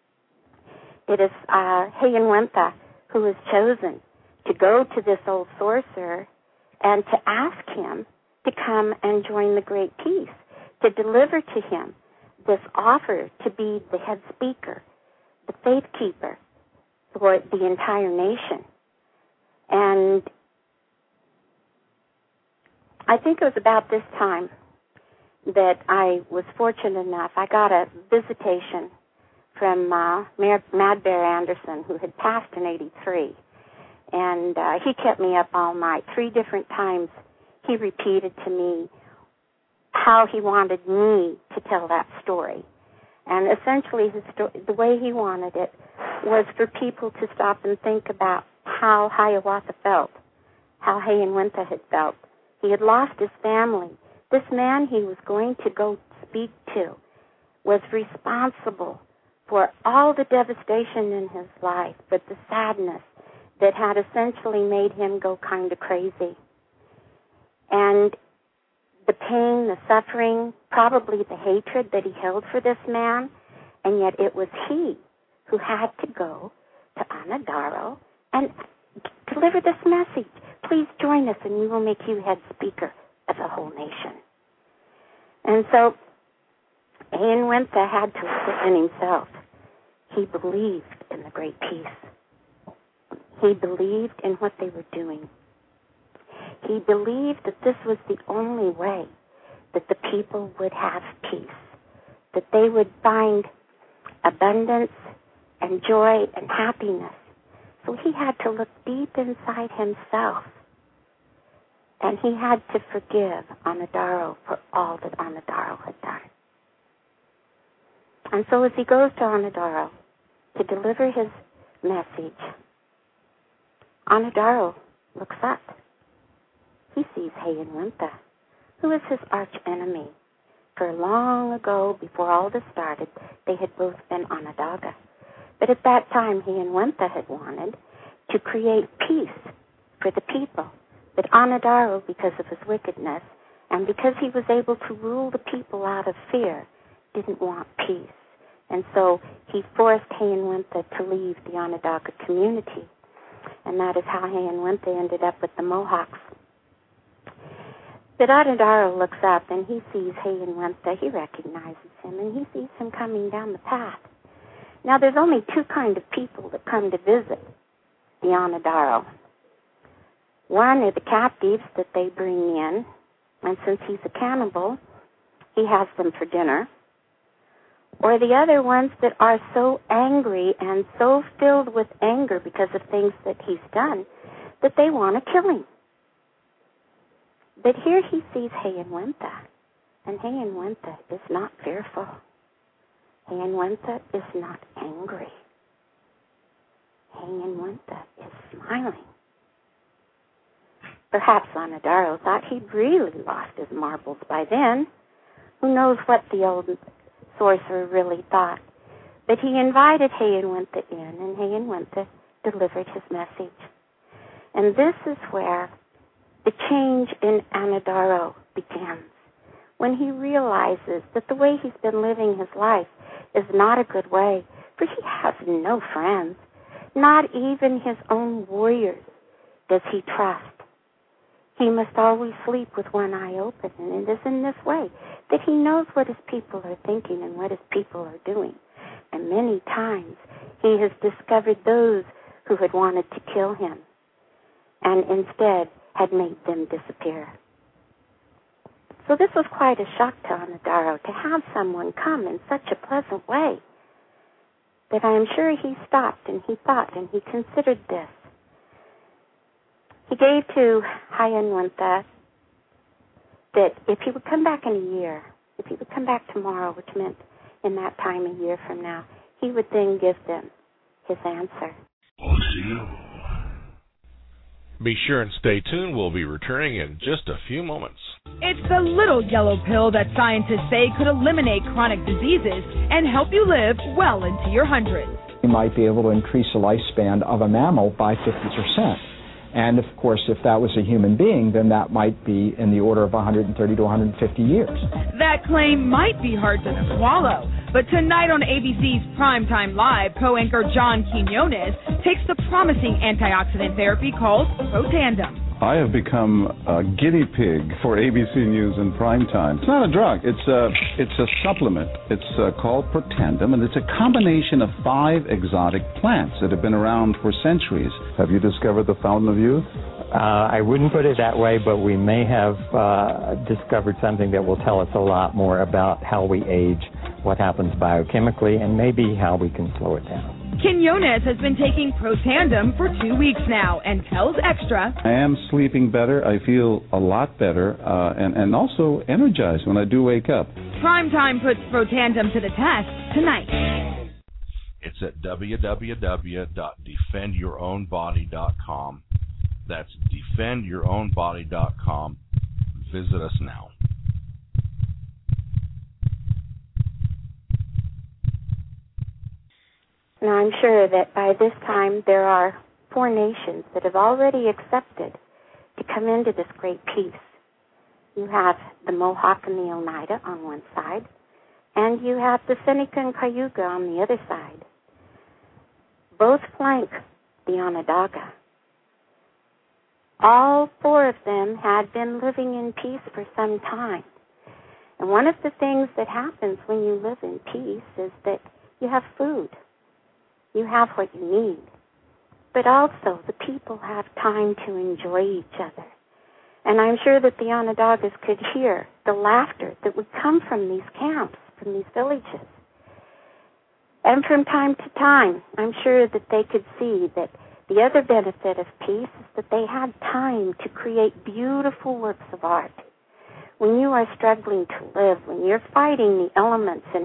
it is Hayinwentha who is chosen to go to this old sorcerer and to ask him to come and join the great peace, to deliver to him this offer to be the head speaker, the faith keeper for the entire nation. And I think it was about this time that I was fortunate enough. I got a visitation from Mad Bear Anderson, who had passed in 83. And he kept me up all night. 3 different times he repeated to me how he wanted me to tell that story. And essentially the way he wanted it was for people to stop and think about how Hiawatha felt, how Hayinwentha had felt. He had lost his family. This man he was going to go speak to was responsible for all the devastation in his life, but the sadness that had essentially made him go kind of crazy. And the pain, the suffering, probably the hatred that he held for this man, and yet it was he who had to go to Onondaga and deliver this message. Please join us and we will make you head speaker of the whole nation. And so Hayinwentha had to look within himself. He believed in the great peace. He believed in what they were doing. He believed that this was the only way that the people would have peace, that they would find abundance and joy and happiness. So he had to look deep inside himself, and he had to forgive Onondaga for all that Onondaga had done. And so as he goes to Anadaro to deliver his message, Anadaro looks up. He sees Hayinwintha, who is his arch enemy. For long ago, before all this started, they had both been Onondaga. But at that time, Hayinwintha had wanted to create peace for the people. But Anadaro, because of his wickedness, and because he was able to rule the people out of fear, didn't want peace. And so he forced Hayinwintha to leave the Onondaga community. And that is how Hayinwintha ended up with the Mohawks. But Anadaro looks up and he sees Hayinwintha. He recognizes him and he sees him coming down the path. Now there's only two kinds of people that come to visit the Anadaro. One are the captives that they bring in, and since he's a cannibal, he has them for dinner. Or the other ones that are so angry and so filled with anger because of things that he's done that they want to kill him. But here he sees Hayinwintha, and Hayinwintha is not fearful. Hayinwintha is not angry. Hayinwintha is smiling. Perhaps Anadaro thought he'd really lost his marbles by then. Who knows what the old sorcerer really thought. But he invited Hayinwintha in, and Hayinwintha delivered his message. And this is where the change in Anadaro begins, when he realizes that the way he's been living his life is not a good way, for he has no friends. Not even his own warriors does he trust. He must always sleep with one eye open, and it is in this way that he knows what his people are thinking and what his people are doing. And many times he has discovered those who had wanted to kill him and instead had made them disappear. So this was quite a shock to Anadaro, to have someone come in such a pleasant way. But I am sure he stopped and he thought and he considered this. He gave to Hayinwintha that if he would come back in a year, if he would come back tomorrow, which meant in that time a year from now, he would then give them his answer. Be sure and stay tuned. We'll be returning in just a few moments. It's the little yellow pill that scientists say could eliminate chronic diseases and help you live well into your hundreds. You might be able to increase the lifespan of a mammal by 50%. And, of course, if that was a human being, then that might be in the order of 130 to 150 years. That claim might be hard to swallow, but tonight on ABC's Primetime Live, co-anchor John Quinones takes the promising antioxidant therapy called Protandim. I have become a guinea pig for ABC News in Primetime. It's not a drug. It's a supplement. It's called Protandim, and it's a combination of 5 exotic plants that have been around for centuries. Have you discovered the fountain of youth? I wouldn't put it that way, but we may have discovered something that will tell us a lot more about how we age, what happens biochemically, and maybe how we can slow it down. Quinones has been taking Protandim for 2 weeks now and tells Extra, I am sleeping better. I feel a lot better and also energized when I do wake up. Primetime puts Protandim to the test tonight. It's at www.defendyourownbody.com. That's defendyourownbody.com. Visit us now. Now, I'm sure that by this time there are 4 nations that have already accepted to come into this great peace. You have the Mohawk and the Oneida on one side, and you have the Seneca and Cayuga on the other side. Both flank the Onondaga. All 4 of them had been living in peace for some time. And one of the things that happens when you live in peace is that you have food. You have what you need. But also the people have time to enjoy each other. And I'm sure that the Onondagas could hear the laughter that would come from these camps, from these villages. And from time to time, I'm sure that they could see that the other benefit of peace is that they had time to create beautiful works of art. When you are struggling to live, when you're fighting the elements and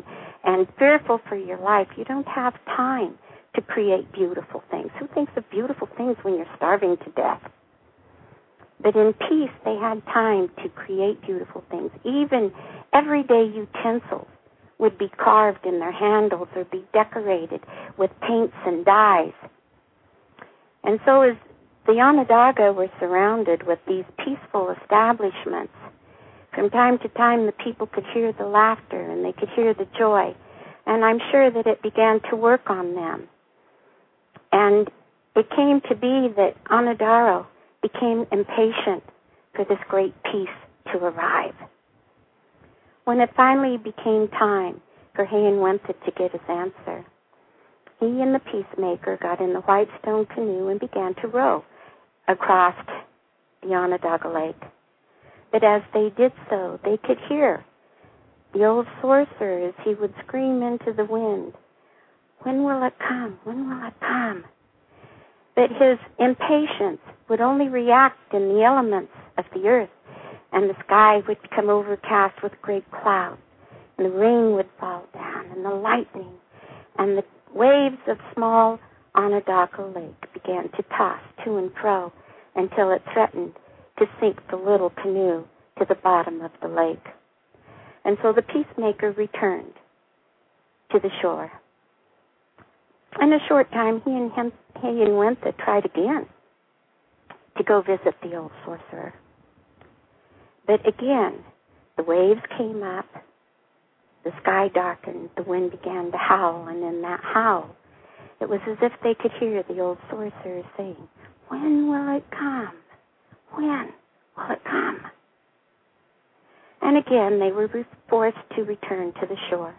and fearful for your life, you don't have time to create beautiful things. Who thinks of beautiful things when you're starving to death? But in peace, they had time to create beautiful things. Even everyday utensils would be carved in their handles or be decorated with paints and dyes. And so as the Onondaga were surrounded with these peaceful establishments, from time to time the people could hear the laughter and they could hear the joy. And I'm sure that it began to work on them. And it came to be that Onodaro became impatient for this great peace to arrive. When it finally became time for Heian-Wentha to get his answer, he and the peacemaker got in the white stone canoe and began to row across the Onondaga Lake. But as they did so, they could hear the old sorcerer as he would scream into the wind, "When will it come? When will it come?" But his impatience would only react in the elements of the earth, and the sky would become overcast with great clouds, and the rain would fall down, and the lightning, and the waves of small Onondaga Lake began to toss to and fro until it threatened to sink the little canoe to the bottom of the lake. And so the peacemaker returned to the shore. In a short time, he and Heian-Wentha tried again to go visit the old sorcerer. But again, the waves came up, the sky darkened, the wind began to howl, and in that howl, it was as if they could hear the old sorcerer saying, "When will it come? When will it come?" And again, they were forced to return to the shore.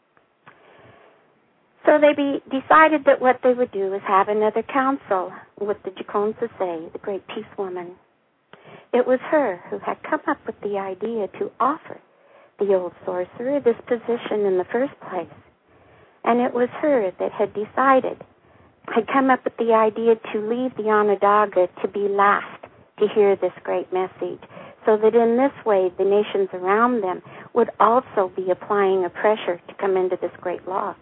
So they decided that what they would do was have another council with the Jikontosei, the great peace woman. It was her who had come up with the idea to offer the old sorcerer this position in the first place. And it was her that had come up with the idea to leave the Onondaga to be last to hear this great message, so that in this way the nations around them would also be applying a pressure to come into this great law.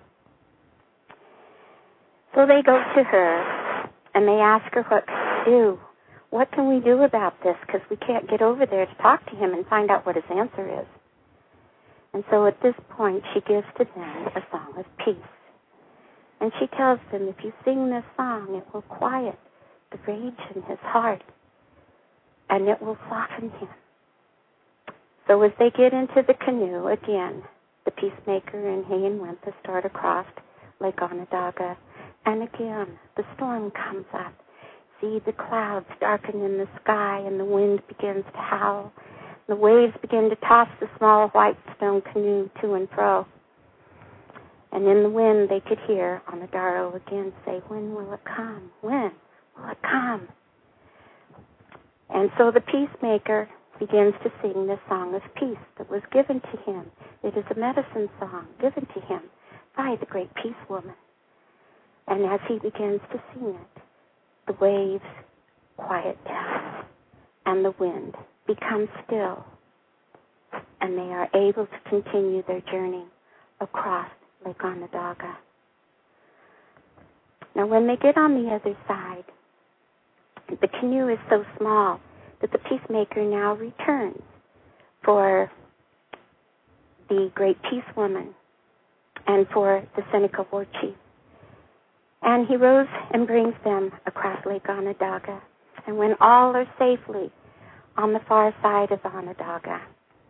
So they go to her, and they ask her what to do. What can we do about this? Because we can't get over there to talk to him and find out what his answer is. And so at this point, she gives to them a song of peace. And she tells them, if you sing this song, it will quiet the rage in his heart, and it will soften him. So as they get into the canoe, again, the peacemaker and Heian-Wentha start across Lake Onondaga. And again, the storm comes up. See the clouds darken in the sky, and the wind begins to howl. The waves begin to toss the small white stone canoe to and fro. And in the wind, they could hear Onodaro again say, "When will it come? When will it come?" And so the peacemaker begins to sing this song of peace that was given to him. It is a medicine song given to him by the great peace woman. And as he begins to sing it, the waves quiet down and the wind becomes still, and they are able to continue their journey across Lake Onondaga. Now when they get on the other side, the canoe is so small that the peacemaker now returns for the great peace woman and for the Seneca war chief. And he rows and brings them across Lake Onondaga. And when all are safely on the far side of Onondaga,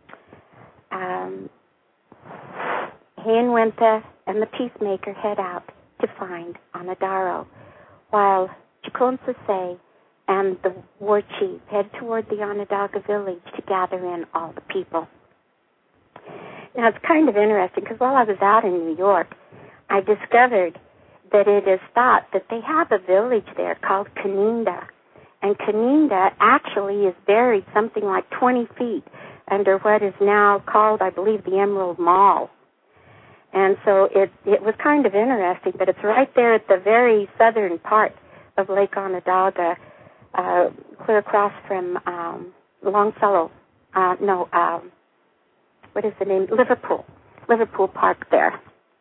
Heian-Wentha and the peacemaker head out to find Onodaro, while Jikontosei and the war chief head toward the Onondaga village to gather in all the people. Now, it's kind of interesting, because while I was out in New York, I discovered that it is thought that they have a village there called Kaninda. And Kaninda actually is buried something like 20 feet under what is now called, I believe, the Emerald Mall. And so it was kind of interesting, but it's right there at the very southern part of Lake Onondaga, clear across from Longfellow. What is the name? Liverpool Park there.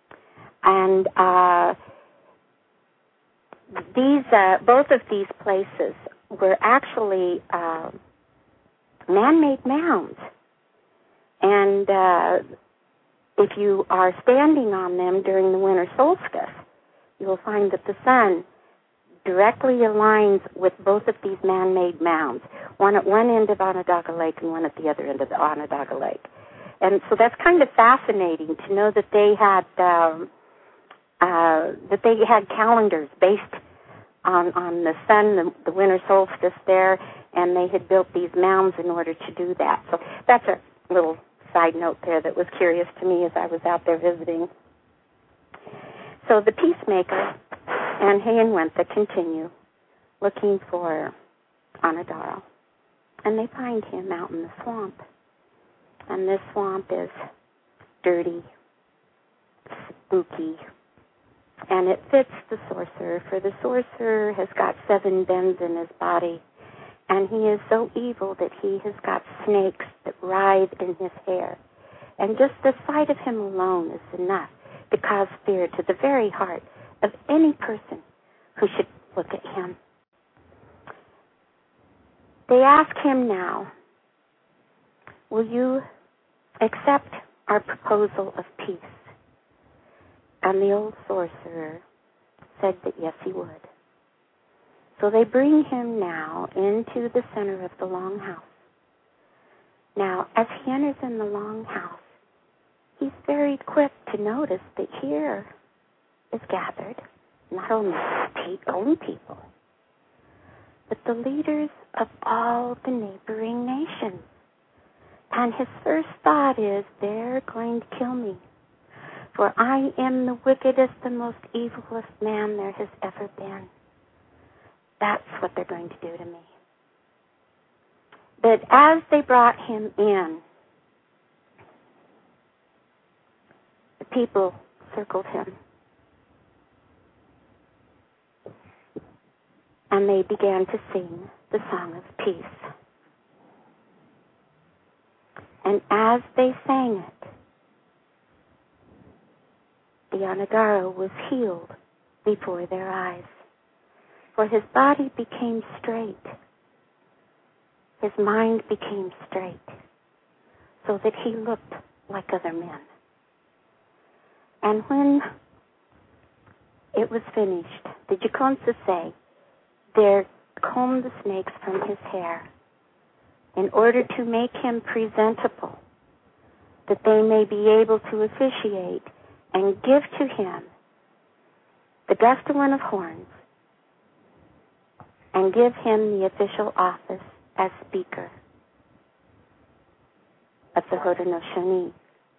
And both of these places were actually man-made mounds. And if you are standing on them during the winter solstice, you will find that the sun directly aligns with both of these man-made mounds, one at one end of Onondaga Lake and one at the other end of the Onondaga Lake. And so that's kind of fascinating to know that they had calendars based on the sun, the winter solstice there, and they had built these mounds in order to do that. So that's a little side note there that was curious to me as I was out there visiting. So the peacemaker and Hayinwentha continue looking for Onodaro, and they find him out in the swamp. And this swamp is dirty, spooky, and it fits the sorcerer, for the sorcerer has got 7 bends in his body, and he is so evil that he has got snakes that writhe in his hair. And just the sight of him alone is enough to cause fear to the very heart of any person who should look at him. They ask him now, will you accept our proposal of peace? And the old sorcerer said that yes, he would. So they bring him now into the center of the longhouse. Now, as he enters in the longhouse, he's very quick to notice that here is gathered not only his own people, but the leaders of all the neighboring nations. And his first thought is, they're going to kill me, for I am the wickedest, the most evilest man there has ever been. That's what they're going to do to me. But as they brought him in, the people circled him, and they began to sing the song of peace. And as they sang it, the Onodaro was healed before their eyes, for his body became straight, his mind became straight, so that he looked like other men. And when it was finished, the Jacunsa say, they combed the snakes from his hair in order to make him presentable, that they may be able to officiate and give to him the Gustuan of horns and give him the official office as Speaker of the Haudenosaunee.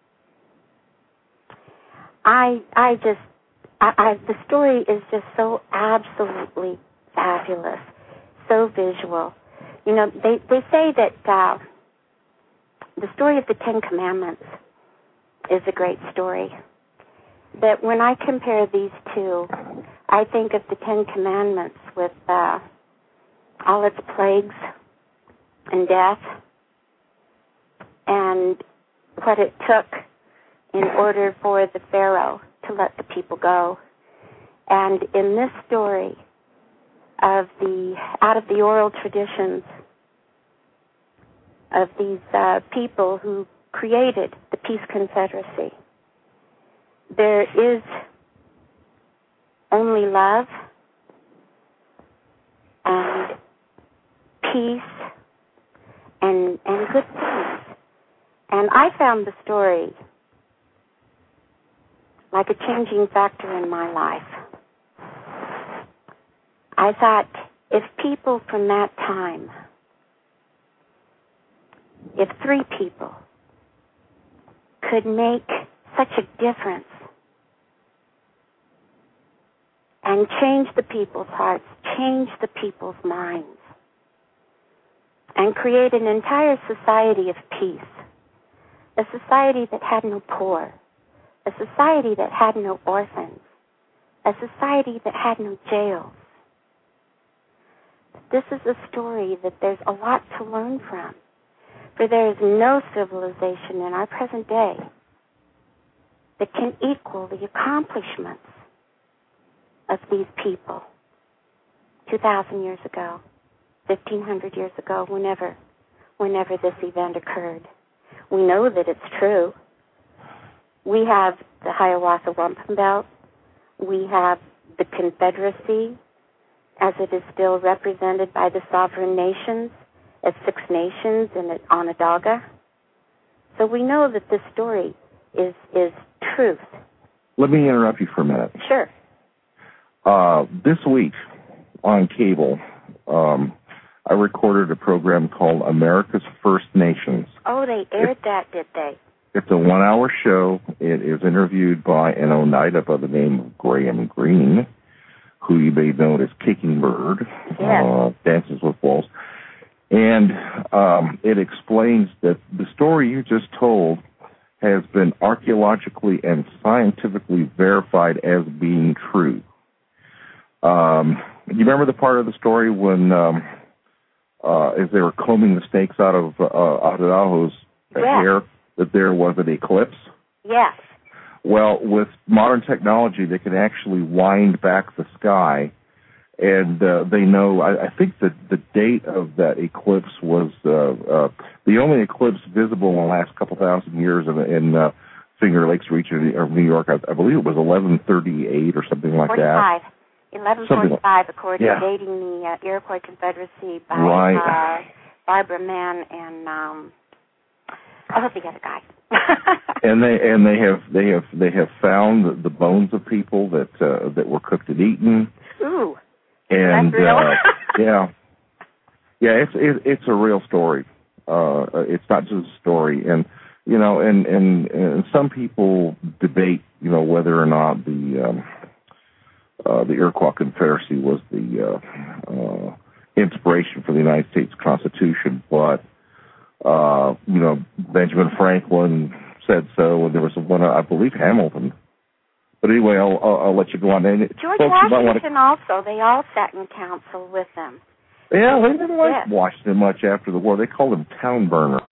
The story is just so absolutely fabulous, so visual. You know, they say that the story of the 10 Commandments is a great story. But when I compare these two, I think of the 10 Commandments with all its plagues and death and what it took in order for the Pharaoh to let the people go. And in this story, out of the oral traditions of these people who created the Peace Confederacy, there is only love and peace and good things. And I found the story like a changing factor in my life. I thought, if people from that time, if 3 people could make such a difference and change the people's hearts, change the people's minds, and create an entire society of peace, a society that had no poor, a society that had no orphans, a society that had no jails. This is a story that there's a lot to learn from, for there is no civilization in our present day that can equal the accomplishments of these people 2,000 years ago, 1,500 years ago, whenever this event occurred. We know that it's true. We have the Hiawatha Wampum Belt. We have the Confederacy, as it is still represented by the sovereign nations, as 6 nations in Onondaga. So we know that this story is truth. Let me interrupt you for a minute. Sure. This week on cable, I recorded a program called America's First Nations. Oh, they aired that, did they? It's a 1-hour show. It is interviewed by an Oneida by the name of Graham Greene, who you may know as Kicking Bird, Dances with Wolves. And it explains that the story you just told has been archaeologically and scientifically verified as being true. You remember the part of the story when, as they were combing the snakes out of Idaho's hair, that there was an eclipse? Yes. Well, with modern technology, they can actually wind back the sky, and they know, I think that the date of that eclipse was the only eclipse visible in the last couple thousand years in Finger Lakes region of New York. I believe it was 1138 or something like 45. that. 1145, according to dating the Iroquois Confederacy by Barbara Mann and the other guy. and they have found the bones of people that were cooked and eaten. Ooh. And that's real? it's a real story. It's not just a story, and and some people debate whether or not the Iroquois Confederacy was the inspiration for the United States Constitution, but Benjamin Franklin said so, and there was one, I believe, Hamilton. But anyway, I'll let you go on. And George Washington also, they all sat in council with them. Yeah, they didn't like Washington much after the war. They called him town burner.